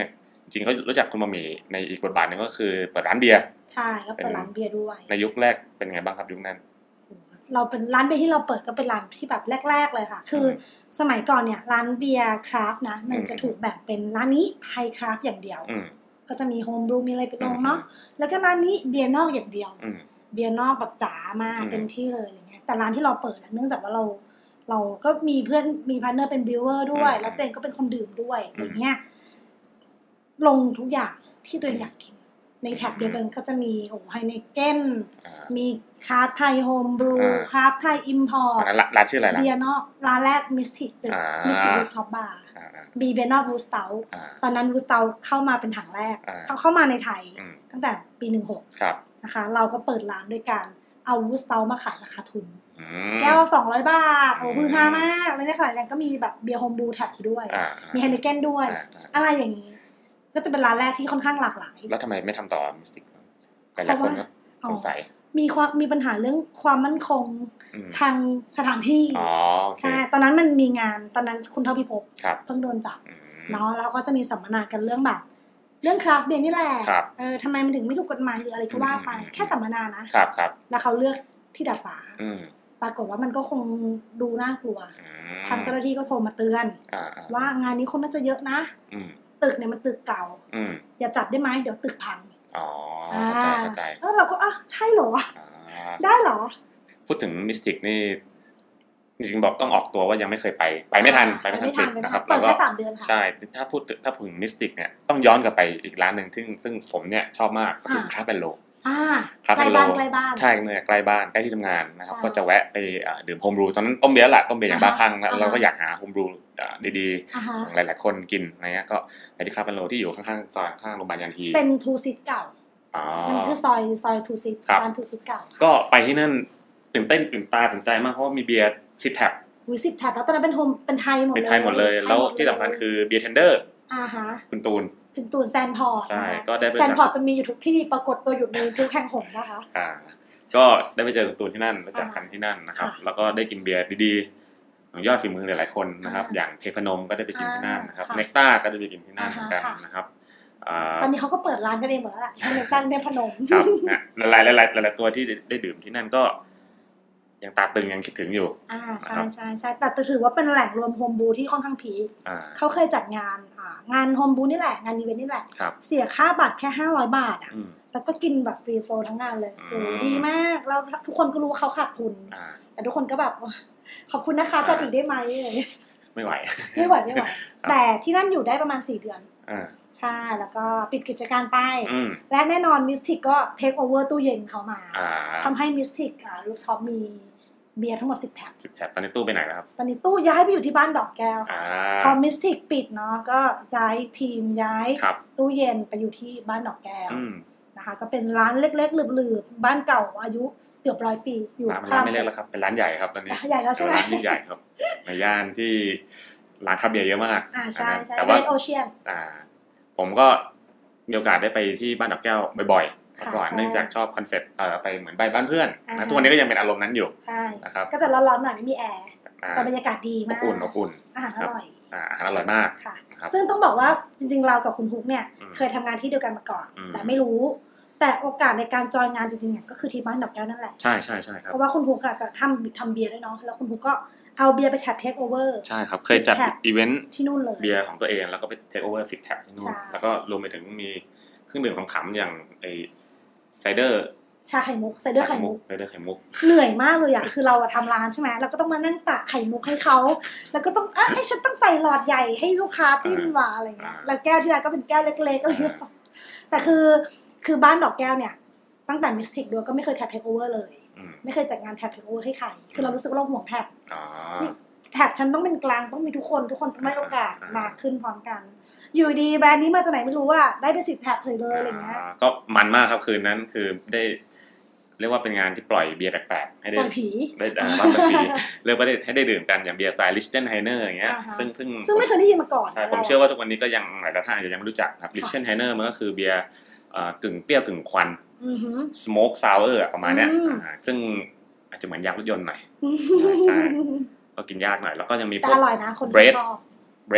จริงก็รู้จักคุณมามีในอีกบทบาทนึงก็คือเปิดร้านเบียร์ใช่ก็เปิดร้านเบียร์ด้วยในยุคแรกเป็นไงบ้างครับยุคนั้นเราเป็นร้านเบียร์ที่เราเปิดก็เป็นร้านที่แบบแรกๆเลยค่ะคือสมัยก่อนเนี่ยร้านเบียร์คราฟต์นะมันจะถูกแบ่งเป็นร้านนี้ไทยคราฟต์อย่างเดียวก็จะมีโฮมบรูมีอะไรเป็นองเนาะแล้วก็ร้านนี้เบียร์นอกอย่างเดียวเบียร์นอกแบบจ๋ามากเต็มที่เลยอะไรเงี้ยแต่ร้านที่เราเปิดเนื่องจากว่าเราเราก็มีเพื่อนมีพาร์ทเนอร์เป็นบิวเวอร์ด้วยแล้วตัวเองก็เป็นคนดื่มด้วยอย่างเงี้ยลงทุกอย่างที่ตัวเองอยากกินในแท็บเดียวกันก็จะมีโอ้ไฮเนเก้นมีคราฟไทยโฮมบรูคราฟไทยอิมพอร์ตร้านชื่ออะไรล่ะเบียร์นอกร้านแรกมิสติกตึกมิสติกรูฟท็อปบาร์มีเบียร์นอกรูสเตาตอนนั้นรูสเตาเข้ามาเป็นถังแรกเขาเข้ามาในไทยตั้งแต่ปีสิบหกนะคะเราก็เปิดร้านด้วยการเอารูสเตามาขายราคาทุนแก้วสองร้อยบาทโอ้คือฮามากแล้วในขณะเดียวกันก็มีแบบเบียร์โฮมบรูแท็บด้วยมีไฮเนเก้นด้วยอะไรอย่างนี้ก็จะเป็นร้านแรกที่ค่อนข้างหลากหลายแล้วทำไมไม่ทำต่อมิสติกหลายๆคนก็สงสัยมีความมีปัญหาเรื่องความมั่นคงทางสถานที่ใช่ตอนนั้นมันมีงานตอนนั้นคุณเท่าพิภพเพิ่งโดนจับเนาะแล้วก็จะมีสัมมนากันเรื่องแบบเรื่องคราฟต์เบียร์นี่แหละเออทำไมมันถึงไม่ถูกกฎหมายหรืออะไรก็ว่าไปแค่สัมมนานะครับครับแล้วเขาเลือกที่ดาดฟ้าปรากฏว่ามันก็คงดูน่ากลัวทางเจ้าหน้าที่ก็โทรมาเตือนว่างานนี้คนน่าจะเยอะนะตึกเนี่ยมันตึกเก่าอย่าจัดได้ไหมเดี๋ยวตึกพังอ๋อเข้าใจเข้าใจแล้วเราก็อ่ะใช่เหรอได้เหรอพูดถึงมิสติกนี่จริงๆบอกต้องออกตัวว่ายังไม่เคยไปไปไม่ทันไปไม่ทันปิดนะครับแล้วก็ใช่ถ้าพูดถ้าพูดถึงมิสติกเนี่ยต้องย้อนกลับไปอีกร้านนึงซึ่งซึ่งผมเนี่ยชอบมากก็คือคราฟแอนด์โลอ่าใกล้บ้านใกล้บ้านใช่เมื่อใกล้บ้านใกล้ที่ทำงานนะครับก็จะแวะไปดื่มโฮมบรูตอนนั้นต้มเบียร์แหละต้มเบียร์อย่างบ้าคลั่งแล้วเราก็อยากหาโฮมบรูดีๆของหลายๆคนกินอะไรเงี้ยก็ไปที่คราฟแอนด์โลที่อยู่ข้างๆซอยข้างโรงพยาบาลยันฮีเป็นทูซิตเก่านั่นคือซอยซอยทูซิตร้านทูซิตเก่าก็ไปที่นั่นตื่นเต้นตื่นตาตื่นใจมากเพราะว่ามีเบียร์ซิปแท็บอุ้ยซิปแท็บแล้วตอนนั้นเป็นโฮมเป็นไทยหมดเลยเป็นไทยหมดเลยแล้วที่สำคัญคือเบียร์เทนเดอร์อ่าฮะคุณตูนคุณตูนแซนพอร์ตใช่ก็ได้ไปแซนพอร์ตจะมีอยู่ทุกที่ปรากฏตัวอยู่ในทุกแห่งหนนะคะอ่าก็ได้ไปเจอคุณตูนที่นั่นรู้จักกันที่นั่นนะครับแล้วก็ได้กินเบียร์ดีๆของยอดฝีมือหลายๆคนนะครับอย่างเทพนมก็ได้ไปกินที่นั่นนะครับเนกต้าก็ได้ไปกินที่นั่นเหมือนกันนะครับตอนนี้เขาก็เปิดร้านกันเองหมดแล้วล่ะใช่เนกต้าเนพนมครับหลายๆหลายๆหลายๆตัวที่ได้ดื่มที่นั่นก็ยังตาตึงยังคิดถึงอยู่อ่าใช่ใช่ใช่แต่ถือว่าเป็นแหล่งรวมโฮมบูที่ค่อนข้างพีคเขาเคยจัดงานอ่างานโฮมบูนี่แหละงานอีเวนต์นี่แหละเสียค่าบัตรแค่ห้าร้อยบาทอ่ะแล้วก็กินแบบฟรีโฟลทั้งงานเลยโอ้ดีมากแล้วทุกคนก็รู้เขาขาดทุนแต่ทุกคนก็แบบขอบคุณนะคะจัดอีกได้ไหมอะไรไม่ไหวไม่ไหวไม่ไหวแต่ที่นั่นอยู่ได้ประมาณสี่เดือนใช่แล้วก็ปิดกิจการไปและแน่นอนมิสติกก็เทคโอเวอร์ตู้เย็นเขามาทำให้มิสติกอ่ารูฟท็อปมีเบียร์ทั้งหมดสิบแท็บสิบแท็บตอนนี้ตู้ไปไหนแล้วครับตอนนี้ตู้ย้ายไปอยู่ที่บ้านดอกแก้วพอมิสติกปิดเนาะก็ย้ายทีมย้ายตู้เย็นไปอยู่ที่บ้านดอกแก้วนะคะก็เป็นร้านเล็กๆหลืบๆบ้านเก่าอายุเกือบร้อยปีอยู่ร้านไม่เล็กแล้วครับเป็นร้านใหญ่ครับตอนนี้ใหญ่แล้วใช่ไหมร้านยิ่งใหญ่ครับในย่านที่ร้านคราฟต์เบียร์เยอะมากอ่าใช่ใช่แต่ว่าโอเชียนอ่าผมก็มีโอกาสได้ไปที่บ้านดอกแก้วบ่อยๆก่อนเนื่องจากชอบคอนเซ็ปต์เอ่อไปเหมือนไปบ้านเพื่อนนะทุกวันนี้ก็ยังเป็นอารมณ์นั้นอยู่ใช่นะครับก็จะร้อนๆหน่อยไม่มีแอร์แต่บรรยากาศดีมากอบอุ่นอบอุ่นอาหารอร่อยอ่าอาหารอร่อยมากค่ะซึ่งต้องบอกว่าจริงๆเรากับคุณฮุกเนี่ยเคยทำงานที่เดียวกันมาก่อนแต่ไม่รู้แต่โอกาสในการจอยงานจริงๆเนี่ยก็คือที่บ้านดอกแก้วนั่นแหละใช่ใช่ใช่ครับเพราะว่าคุณฮุกก็ทำทำเบียร์ด้วยเนาะแล้วคุณฮุกก็เอาเบียร์ไปแท็บเทคโอเวอร์ใช่ครับเคยจัดอีเวนต์ที่นู่นเลยเบียร์ของตัวเองแล้วก็ไปเทคโอเวอร์สิบแท็บที่นู่นแล้วก็รวมไปถึงมีเครื่องดื่มขำๆอย่างไอไซเดอร์ชาไข่มุกไซเดอร์ไข่มุกไซเดอร์ไข่มุกเหนื่อยมากเลยอ่ะคือเราอะทำร้านใช่ไหมเราก็ต้องมานั่งตักไข่มุกให้เขาแล้วก็ต้องอ่ะไอ้ฉันต้องใส่หลอดใหญ่ให้ลูกค้าจิ้มว่าอะไรเงี้ยแล้วแก้วที่ร้านก็เป็นแก้วเล็กๆอะไรเงี้ยแต่คือคือบ้านดอกแก้วเนี่ยตั้งแต่มิสติกด้วยก็ไม่เคยแท็บเทคโอเวอร์เลยไม่เคยจัดงานแท็บเทคโอเวอร์ให้ใครคือเรารู้สึกว่าเราห่วงแท็บแท็บฉันต้องเป็นกลางต้องมีทุกคนทุกคนต้องได้โอกาสมาขึ้นพร้อมกันอยู่ดีแบรนด์นี้มาจากไหนไม่รู้ว่าได้ไปสิบแท็บเฉยเลยอะไรเงี้ยก็มันมากครับคืนนั้นคือได้เรียกว่าเป็นงานที่ปล่อยเบียร์แปลกๆให้ได้ปล่อยผีได้บ้างผีเรียกว่าได้ให้ได้ดื่มกันอย่างเบียร์สไตล์ลิชเทนไฮเนอร์อย่างเงี้ยซึ่งซึ่งซึ่งไม่เคยได้ยินมาก่อนใช่ผมเชื่อว่าทุกวันนี้ก็ยังหลายท่านอาจจะยังไม่รู้จักครับลิชเทนไฮเนอร์มันก็คือเบียร์กึ่งเปรี้ยวกึ่งควันสโมกซาวเออร์ประมาณเนี้ยซึ่งอาจจะเหมือนยางรถยนต์หน่อยใช่ก็กินยากหน่อยแล้วก็ยังมีพวกอร่อยนะคนชอบเบรดเบรด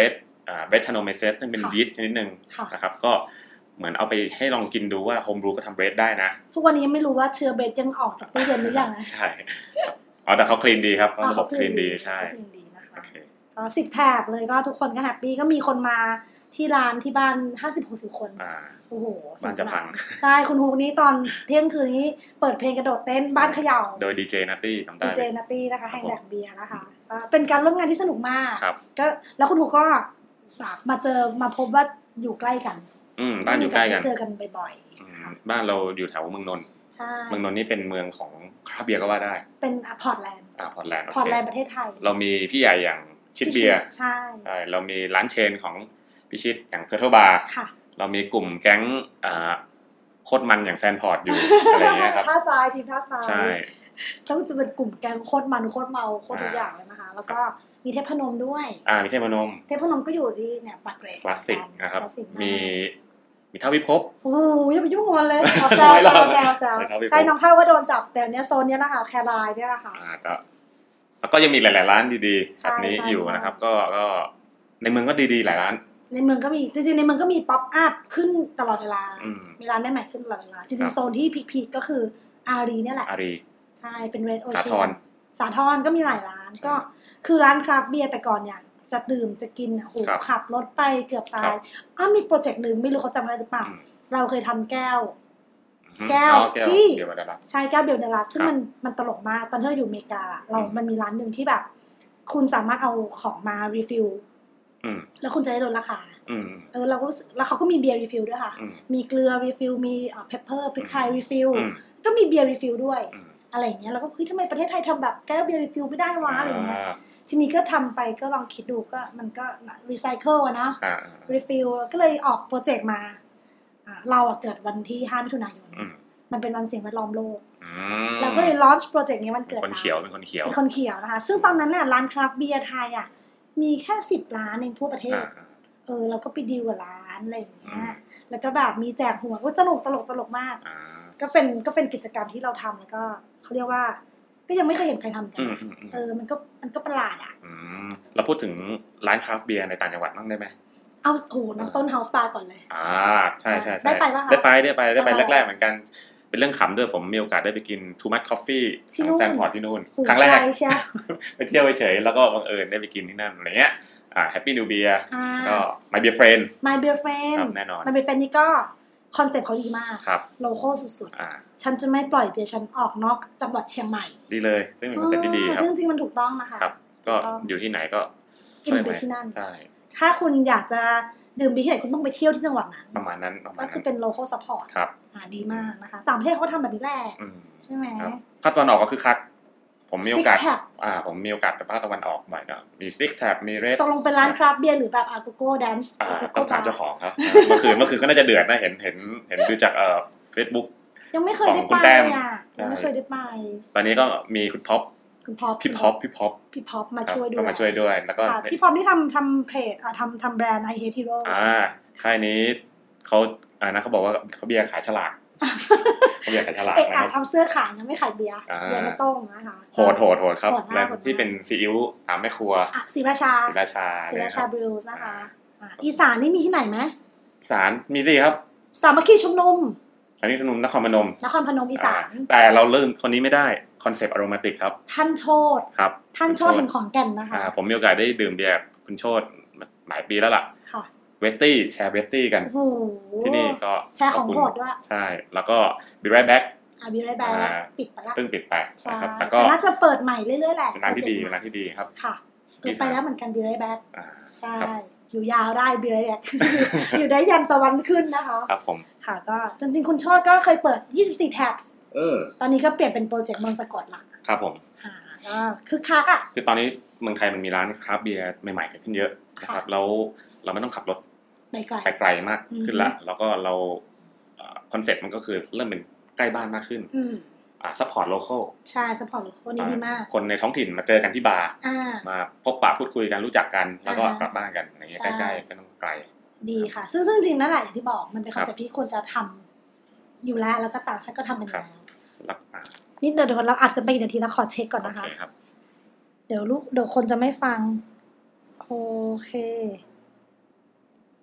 อ่าเบรทาโนเมเซสซึ่งเป็นยีสต์ชนิดนึงนะครับก็เหมือนเอาไปให้ลองกินดูว่าโฮมบรูก็ทำเบรดได้นะทุกวันนี้ยังไม่รู้ว่าเชื้อเบรดยังออกจากตู้เย็นหรือยังนะใช่อ๋อแต่เขาคลีนดีครับระบบคลีนดีใช่โอเคก็สิบแถบเลยก็ทุกคนก็แฮปปี้ก็มีคนมาที่ร้านที่บ้าน ห้าสิบหกสิบ คนโอ้โหบ้านจะพังใช่คุณฮูกนี้ตอนเที่ยงคืนนี้เปิดเพลงกระโดดเต้นบ้านเขย่าโดยดีเจนัตตี้ทำได้ดีเจนัตตี้นะคะแห่งแดกเบียร์นะคะเป็นการร่วมงานที่สนุกมากก็แล้วคุณฮูกก็มาเจอมาพบว่าอยู่ใกล้กันอืมบ้านอยู่ใกล้กันเจอกันบ่อยๆบ้านเราอยู่แถวเมืองนนท์ใช่เมืองนนท์นี่เป็นเมืองของคราฟต์เบียร์ก็ว่าได้เป็นพอร์ตแลนด์อ่าพอร์ตแลนด์พอร์ตแลนด์ประเทศไทยเรามีพี่ใหญ่อย่างชิดเบียร์ใช่ใช่เรามีร้านเชนของพิชิตอย่างเคอร์เทลบาร์เรามีกลุ่มแก๊งอ่าโคตรมันอย่างแซนพอร์ตอยู่อะไรเงี้ยครับท่าทรายทีมท่าทรายใช่ต้องจะเป็นกลุ่มแก๊งโคตรมันโคตรเมาโคตรทุกอย่างเลยนะคะแล้วก็มีเทพนมด้วยอ่ามีเทพนมเทพนมก็อยู่ที่เนี่ยปากเกร็ดคลาสสิกนะครับมีมีเท่าพิภพโอ้ยอย่าไปยุ่งมันเลยแซวแซวแซวแซวใช่น้องเท่าว่าโดนจับแต่เนี้ยโซนเนี้ยนะคะแครายเนี่ยแหละค่ะอ่าก็แล้วก็ยังมีหลายๆร้านดีๆแบบนี้อยู่นะครับก็ก็ในเมืองก็ดีๆหลายร้านในเมืองก็มีจริงๆในเมืองก็มีป๊อปอัพขึ้นตลอดเวลามีร้านใหม่ๆขึ้นตลอดเวลาจริงๆโซนที่พีคๆก็คืออารีเนี่ยแหละอารีใช่เป็นเรดโอเชียนสาทรสาทรก็มีหลายร้านก็คือร้านคราฟต์เบียร์แต่ก่อนเนี่ยจะดื่มจะกินโหขับรถไปเกือบตายอ้ามีโปรเจกต์นึงไม่รู้เขาจำได้หรือเปล่าเราเคยทำแก้วแก้วที่ใช่แก้วเบลเนลัสซึ่งมันมันตลกมากตอนที่เราอยู่อเมริกาเรามันมีร้านนึงที่แบบคุณสามารถเอาของมารีฟิลแล้วคุณจะได้ลดราคาเออเราก็รู้สึกแล้วเขาก็มีเบียร์รีฟิลด้วยค่ะมีเกลือรีฟิลมีเอ่อเพปเปอร์พริกไทยรีฟิลก็มีเบียร์รีฟิลด้วยอะไรอย่างเงี้ยเราก็เฮ้ยทำไมประเทศไทยทำแบบแก้วเบียร์รีฟิลไม่ได้วะอะไรเงี้ยทีนี้ก็ทำไปก็ลองคิดดูก็มันก็รีไซเคิลอะเนาะรีฟิลก็เลยออกโปรเจกต์มาเราอะเกิดวันที่ห้ามิถุนายนมันเป็นวันสิ่งแวดล้อมโลกเราก็เลยลอนช์โปรเจกต์นี้มันเกิดคนเขียวเป็นคนเขียวเป็นคนเขียวนะคะซึ่งตอนนั้นน่ะร้านคราฟต์เบียร์ไทยอ่ะมีแค่สิบร้านเองทั่วประเทศเออเราก็ไปดีลกับร้านอะไรอย่างเงี้ยแล้วก็แบบมีแจกหัวก็ตลกตลกตลกมากก็เป็นก็เป็นกิจกรรมที่เราทำแล้วก็เขาเรียกว่าก็ยังไม่เคยเห็นใครทำกันเออมันก็มันก็ประหลาดอ่ะเราพูดถึงร้านคราฟต์เบียร์ในต่างจังหวัดบ้างได้ไหมเอาโหน้ำต้นเฮาส์บาร์ก่อนเลยอ่าใช่ใช่ได้ไปป่ะคะได้ไปได้ไปได้ไปแรกๆเหมือนกันเป็นเรื่องขำด้วยผมมีโอกาสได้ไปกิน Too Much Coffee ของแซนพอร์ตที่นู่นครั้งแรกไปเที่ยวเฉยๆแล้วก็บังเอิญได้ไปกินที่นั่นอะไรเงี้ยอ่า Happy New Beer ก็ My Beer Friend My Beer Friend ครับแน่นอน My Beer Friend นี่ก็คอนเซ็ปต์เขาดีมากโลคอลสุดๆฉันจะไม่ปล่อยเบียร์ฉันออกนอกจังหวัดเชียงใหม่ดีเลยซึ่งเป็นคอนเซ็ปต์ที่ดีครับซึ่งจริงมันถูกต้องนะคะครับก็อยู่ที่ไหนก็กินไปที่นั่นใช่ถ้าคุณอยากจะดื่มเบียร์ที่ไหนคุณต้องไปเที่ยวที่จังหวัดนั้นประมาณนั้นก็คือเป็น local support ครับอ่าดีมากนะคะต่างประเทศเขาทำแบบนี้แหละใช่ไหมภาคตะวันออกก็คือคักผมมีโอกาสอ่าผมมีโอกาสไปภาคตะวันออกบ่อยนะมี Six Tab มี Red ตกลงเป็นร้านคราฟต์เบียร์หรือแบบ Agogo Dance อ่าต้องถามเจ้าของครับเมื่อคืนเมื่อคืนก็น่าจะเดือดนะเห็นเห็นเห็นดูจากเอ่อ Facebook ยังไม่เคยได้ไปอ่ะยังไม่เคยได้ไปตอนนี้ก็มีคุณท็อปคุณพ็อปพี่พ็อปพี่พ็อปพี่พ็อปมาช่วยด้วยก็มาช่วยด้วยแล้วก็พี่พ็อปที่ทำทำเพจอ่ะทำทำแบรนด์ I Hate Hero อ่าค่ายนี้เขาอ่านะเขาบอกว่าเขาเบียร์ขายฉลากเขาเบียร์ขายฉลากเอ๊ะอ่ะทำเสื้อขายยังไม่ขายเบียร์เบียร์มาต้งนะคะโหดโหดโหดครับแล้วที่เป็นซีอิ๊วตามแม่ครัวอ่ะศรีราชาศรีราชาศรีราชาบรูส์นะคะอีสานนี่มีที่ไหนไหมอีสานมีสิครับสามัคคีชุมนุมอันนี้ชุมนุมนครพนมนครพนมอีสานแต่เราเริ่มคนนี้ไม่ได้คอนเซปต์อโรมาติกครับท่านโชติครับท่านโชติแห่งขอนแก่นนะคะอ่าผมมีโอกาสได้ดื่มเบียร์คุณโชติหลายปีแล้วล่ะค่ะเวสตี้แชร์เวสตี้กันที่นี่ก็แชร์ของโหดด้วยใช่แล้วก็บีไรแบ็กอ่าบีไรแบ็กปิดไปแล้วเพิ่งปิดไปนะครับแล้วก็น่าจะเปิดใหม่เรื่อยๆแหละร้านที่ดีร้านที่ดีครับค่ะเปิดไปแล้วเหมือนกันบีไรแบ็กใช่อยู่ยาวได้บีไรแบ็กอยู่ได้ยันตะวันขึ้นนะคะครับผมค่ะก็จริงๆคุณโชติก็เคยเปิดยี่สิบสี่แท็บเออตอนนี้ก็เปลี่ยนเป็นโปรเจกต์เมืองสกลละครับผมอ่าก็คือคักอ่ะคือตอนนี้เมืองไทยมันมีร้านคราฟต์เบียร์ใหม่ๆเกิดขึ้นเยอะนะครับแล้วเราไม่ต้องขับรถไปไกลไปไกลมากขึ้นละแล้วก็เราคอนเซ็ปต์มันก็คือเริ่มเป็นใกล้บ้านมากขึ้นอ่าซัพพอร์ตโลคอลใช่ซัพพอร์ตโลคอลนี่ดีมากคนในท้องถิ่นมาเจอกันที่บาร์มาพบปะพูดคุยกันรู้จักกันแล้วก็กลับบ้านกันอย่างเงี้ยใกล้ๆไม่ต้องไกลดีค่ะซึ่งซึ่งจริงนั่นแหละอย่างที่บอกมันเป็นคอนเซ็ปต์ที่ควรจะทำอยู่แล้วแล้วก็ต่างชาติก็ทำเป็นแล้วนี่เดี๋ยวเดี๋ยวเราอัดกันไปอีกนาทีนะขอเช็คก่อนนะคะเดี๋ยวลูกเดี๋ยวคนจะไม่ฟังโอเค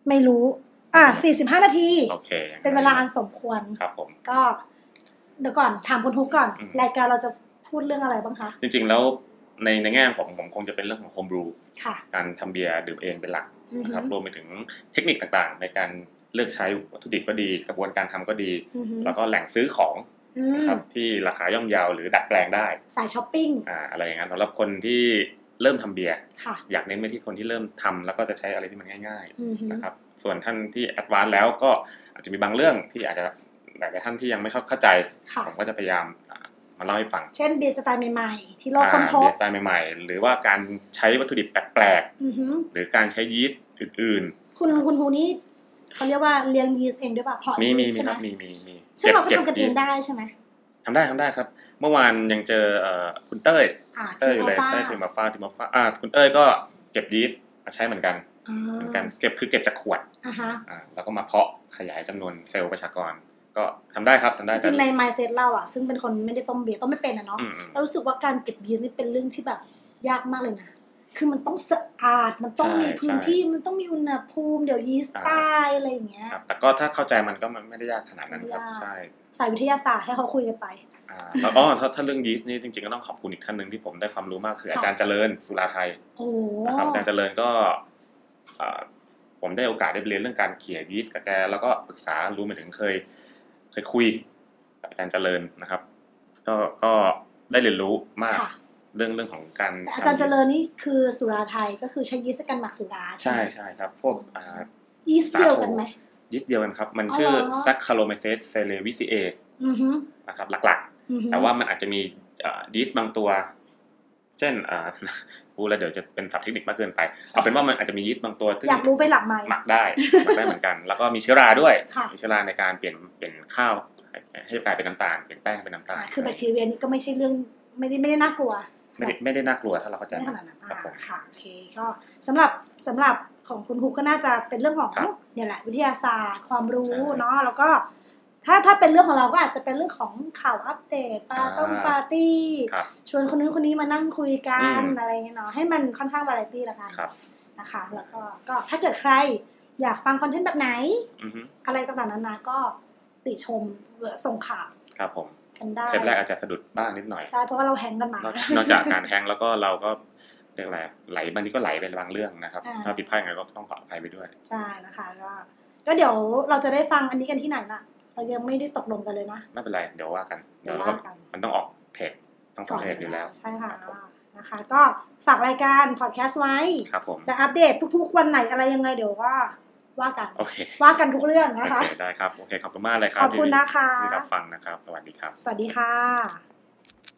ไม่รู้อ่ะสี่สิบห้านาทีโอเคเป็นเวลาอันสมควรครับผมก็เดี๋ยวก่อนถามคุณทุกก่อนรายการเราจะพูดเรื่องอะไรบ้างคะจริงๆแล้วในในแง่ผมผมคงจะเป็นเรื่องของโฮมบรูค่ะการทำเบียร์ดื่มเองเป็นหลักนะครับรวมไปถึงเทคนิคต่างๆในการเลือกใช้วัตถุดิบก็ดีกระบวนการทำก็ดีแล้วก็แหล่งซื้อของนะครับที่ราคาย่อมเยาหรือดัดแปลงได้สายช้อปปิ้งอ่าอะไรอย่างนั้นสำหรับคนที่เริ่มทำเบียร์อยากเน้นไปที่คนที่เริ่มทำแล้วก็จะใช้อะไรที่มันง่ายๆนะครับส่วนท่านที่แอดวานซ์แล้วก็อาจจะมีบางเรื่องที่อาจจะหลายท่านที่ยังไม่เข้าใจผมก็จะพยายามมาเล่าให้ฟังเช่นเบียร์สไตล์ใหม่ๆที่เราค้นพบเบียร์สไตล์ใหม่ๆหรือว่าการใช้วัตถุดิบแปลกๆหรือการใช้ยีสต์อื่นๆคุณคุณฮูนี่เขาเรียกว่าเลี้ยงยีสต์เองด้วยป่ะพอมีมีมีครับมีมีมีซึ่งเราก็ทำกันเองได้ใช่ไหมทำได้ทำได้ครับเมื่อวานยังเจอคุณเต้ยเต้ยอยู่เลยเต้ยทีมมาฟ้าทีมมาฟ้าอ่าคุณเต้ยก็เก็บยีสต์มาใช้เหมือนกันเหมือนกันเก็บคือเก็บจากขวดอ่าแล้วก็มาเพาะขยายจำนวนเซลล์ประชากรก็ทำได้ครับทำได้จริงๆใน mindset เราอ่ะซึ่งเป็นคนไม่ได้ต้มเบียร์ต้มไม่เป็นอ่ะเนาะเรารู้สึกว่าการเก็บยีสต์นี่เป็นเรื่องที่แบบยากมากเลยนะคือมันต้องสะอาดมันต้องมีพื้นที่มันต้องมีอุณหภูมิเดี๋ยวยีสต์ตายอะไรอย่างเงี้ยแต่ก็ถ้าเข้าใจมันก็มันไม่ได้ยากขนาดนั้นครับใช่สายวิทยาศาสตร์ให้เขาคุยกันไปอ่าแล้วอ๋อถ้าถ้าเรื่องยีสต์นี่จริงๆก็ต้องขอบคุณอีกท่านนึงที่ผมได้ความรู้มากคืออาจารย์เจริญสุราไทยนะครับอาจารย์เจริญก็ผมได้โอกาสได้ไปเรียนเรื่องการเขี่ยยีสต์กับแกแล้วก็ปรึกษารู้มาถึงเคยเคยคุยกับอาจารย์เจริญนะครับก็ก็ได้เรียนรู้มากเรื่องเรื่องของการอาจารย์เจริญนี่คือสุราไทยก็คือใช้ยีสต์ในการหมักสุราใช่ใช่ครับพวกยีสต์เดียวกันไหมยีสต์เดียวกันครับมันชื่อซักคาโรเมเซสเซเลวิซีเอนะครับหลักๆแต่ว่ามันอาจจะมียีสต์บางตัวเช่นพูดแล้วเดี๋ยวจะเป็นศัพท์เทคนิคมากเกินไปเอาเป็นว่ามันอาจจะมียีสต์บางตัวอยากรู้ไปหลักไหมหมักได้หมักได้เหมือนกันแล้วก็มีเชื้อราด้วยมีเชื้อราในการเปลี่ยนเปลี่ยนข้าวให้กลายเป็นน้ำตาลเปลี่ยนแป้งเป็นน้ำตาลคือแบคทีเรียนี่ก็ไม่ใช่เรื่องไม่ได้ไม่ได้น่ากลัวไม่ได้ไม่ได้น่ากลัวถ้าเราเข้าใจมันค่ะโอเคก็สำหรับสำหรับของคุณฮุกก็น่าจะเป็นเรื่องของเนี่ยแหละวิทยาศาสตร์ความรู้เนาะแล้วก็ถ้าถ้าเป็นเรื่องของเราก็อาจจะเป็นเรื่องของข่าวอัปเดตปาร์ตี้ปาร์ตี้ชวนคนนู้นคนนี้มานั่งคุยกันอะไรเงี้ยเนาะให้มันค่อนข้างวาไรตี้ละกันนะคะแล้วก็ก็ถ้าเกิดใครอยากฟังคอนเทนต์แบบไหนอะไรต่างๆนานาก็ติชมหรือส่งข่าวครับผมกันได้เทปแรกอาจจะสะดุดบ้างนิดหน่อยใช่เพราะว่าเราแฮงกันมานอกจากการแฮงแล้วก็เราก็เรียกอะไรไหลบางทีก็ไหลไปบางเรื่องนะครับถ้าผิดพลาดไงก็ต้องขออภัยไปด้วยใช่นะคะก็ก็เดี๋ยวเราจะได้ฟังอันนี้กันที่ไหนน่ะเรายังไม่ได้ตกลงกันเลยนะไม่เป็นไรเดี๋ยวว่ากันเดี๋ยวเรามันต้องออกเพจต้องสองเพจอยู่แล้วใช่ค่ะนะคะก็ฝากรายการพอดแคสต์ไว้จะอัปเดตทุกๆวันไหนอะไรยังไงเดี๋ยวว่าว่ากันโอเคว่ากันทุกเรื่องนะคะได้ครับโอเคขอบคุณมากเลยครับขอบคุณนะคะที่รับฟังนะครับสวัสดีครับสวัสดีค่ะ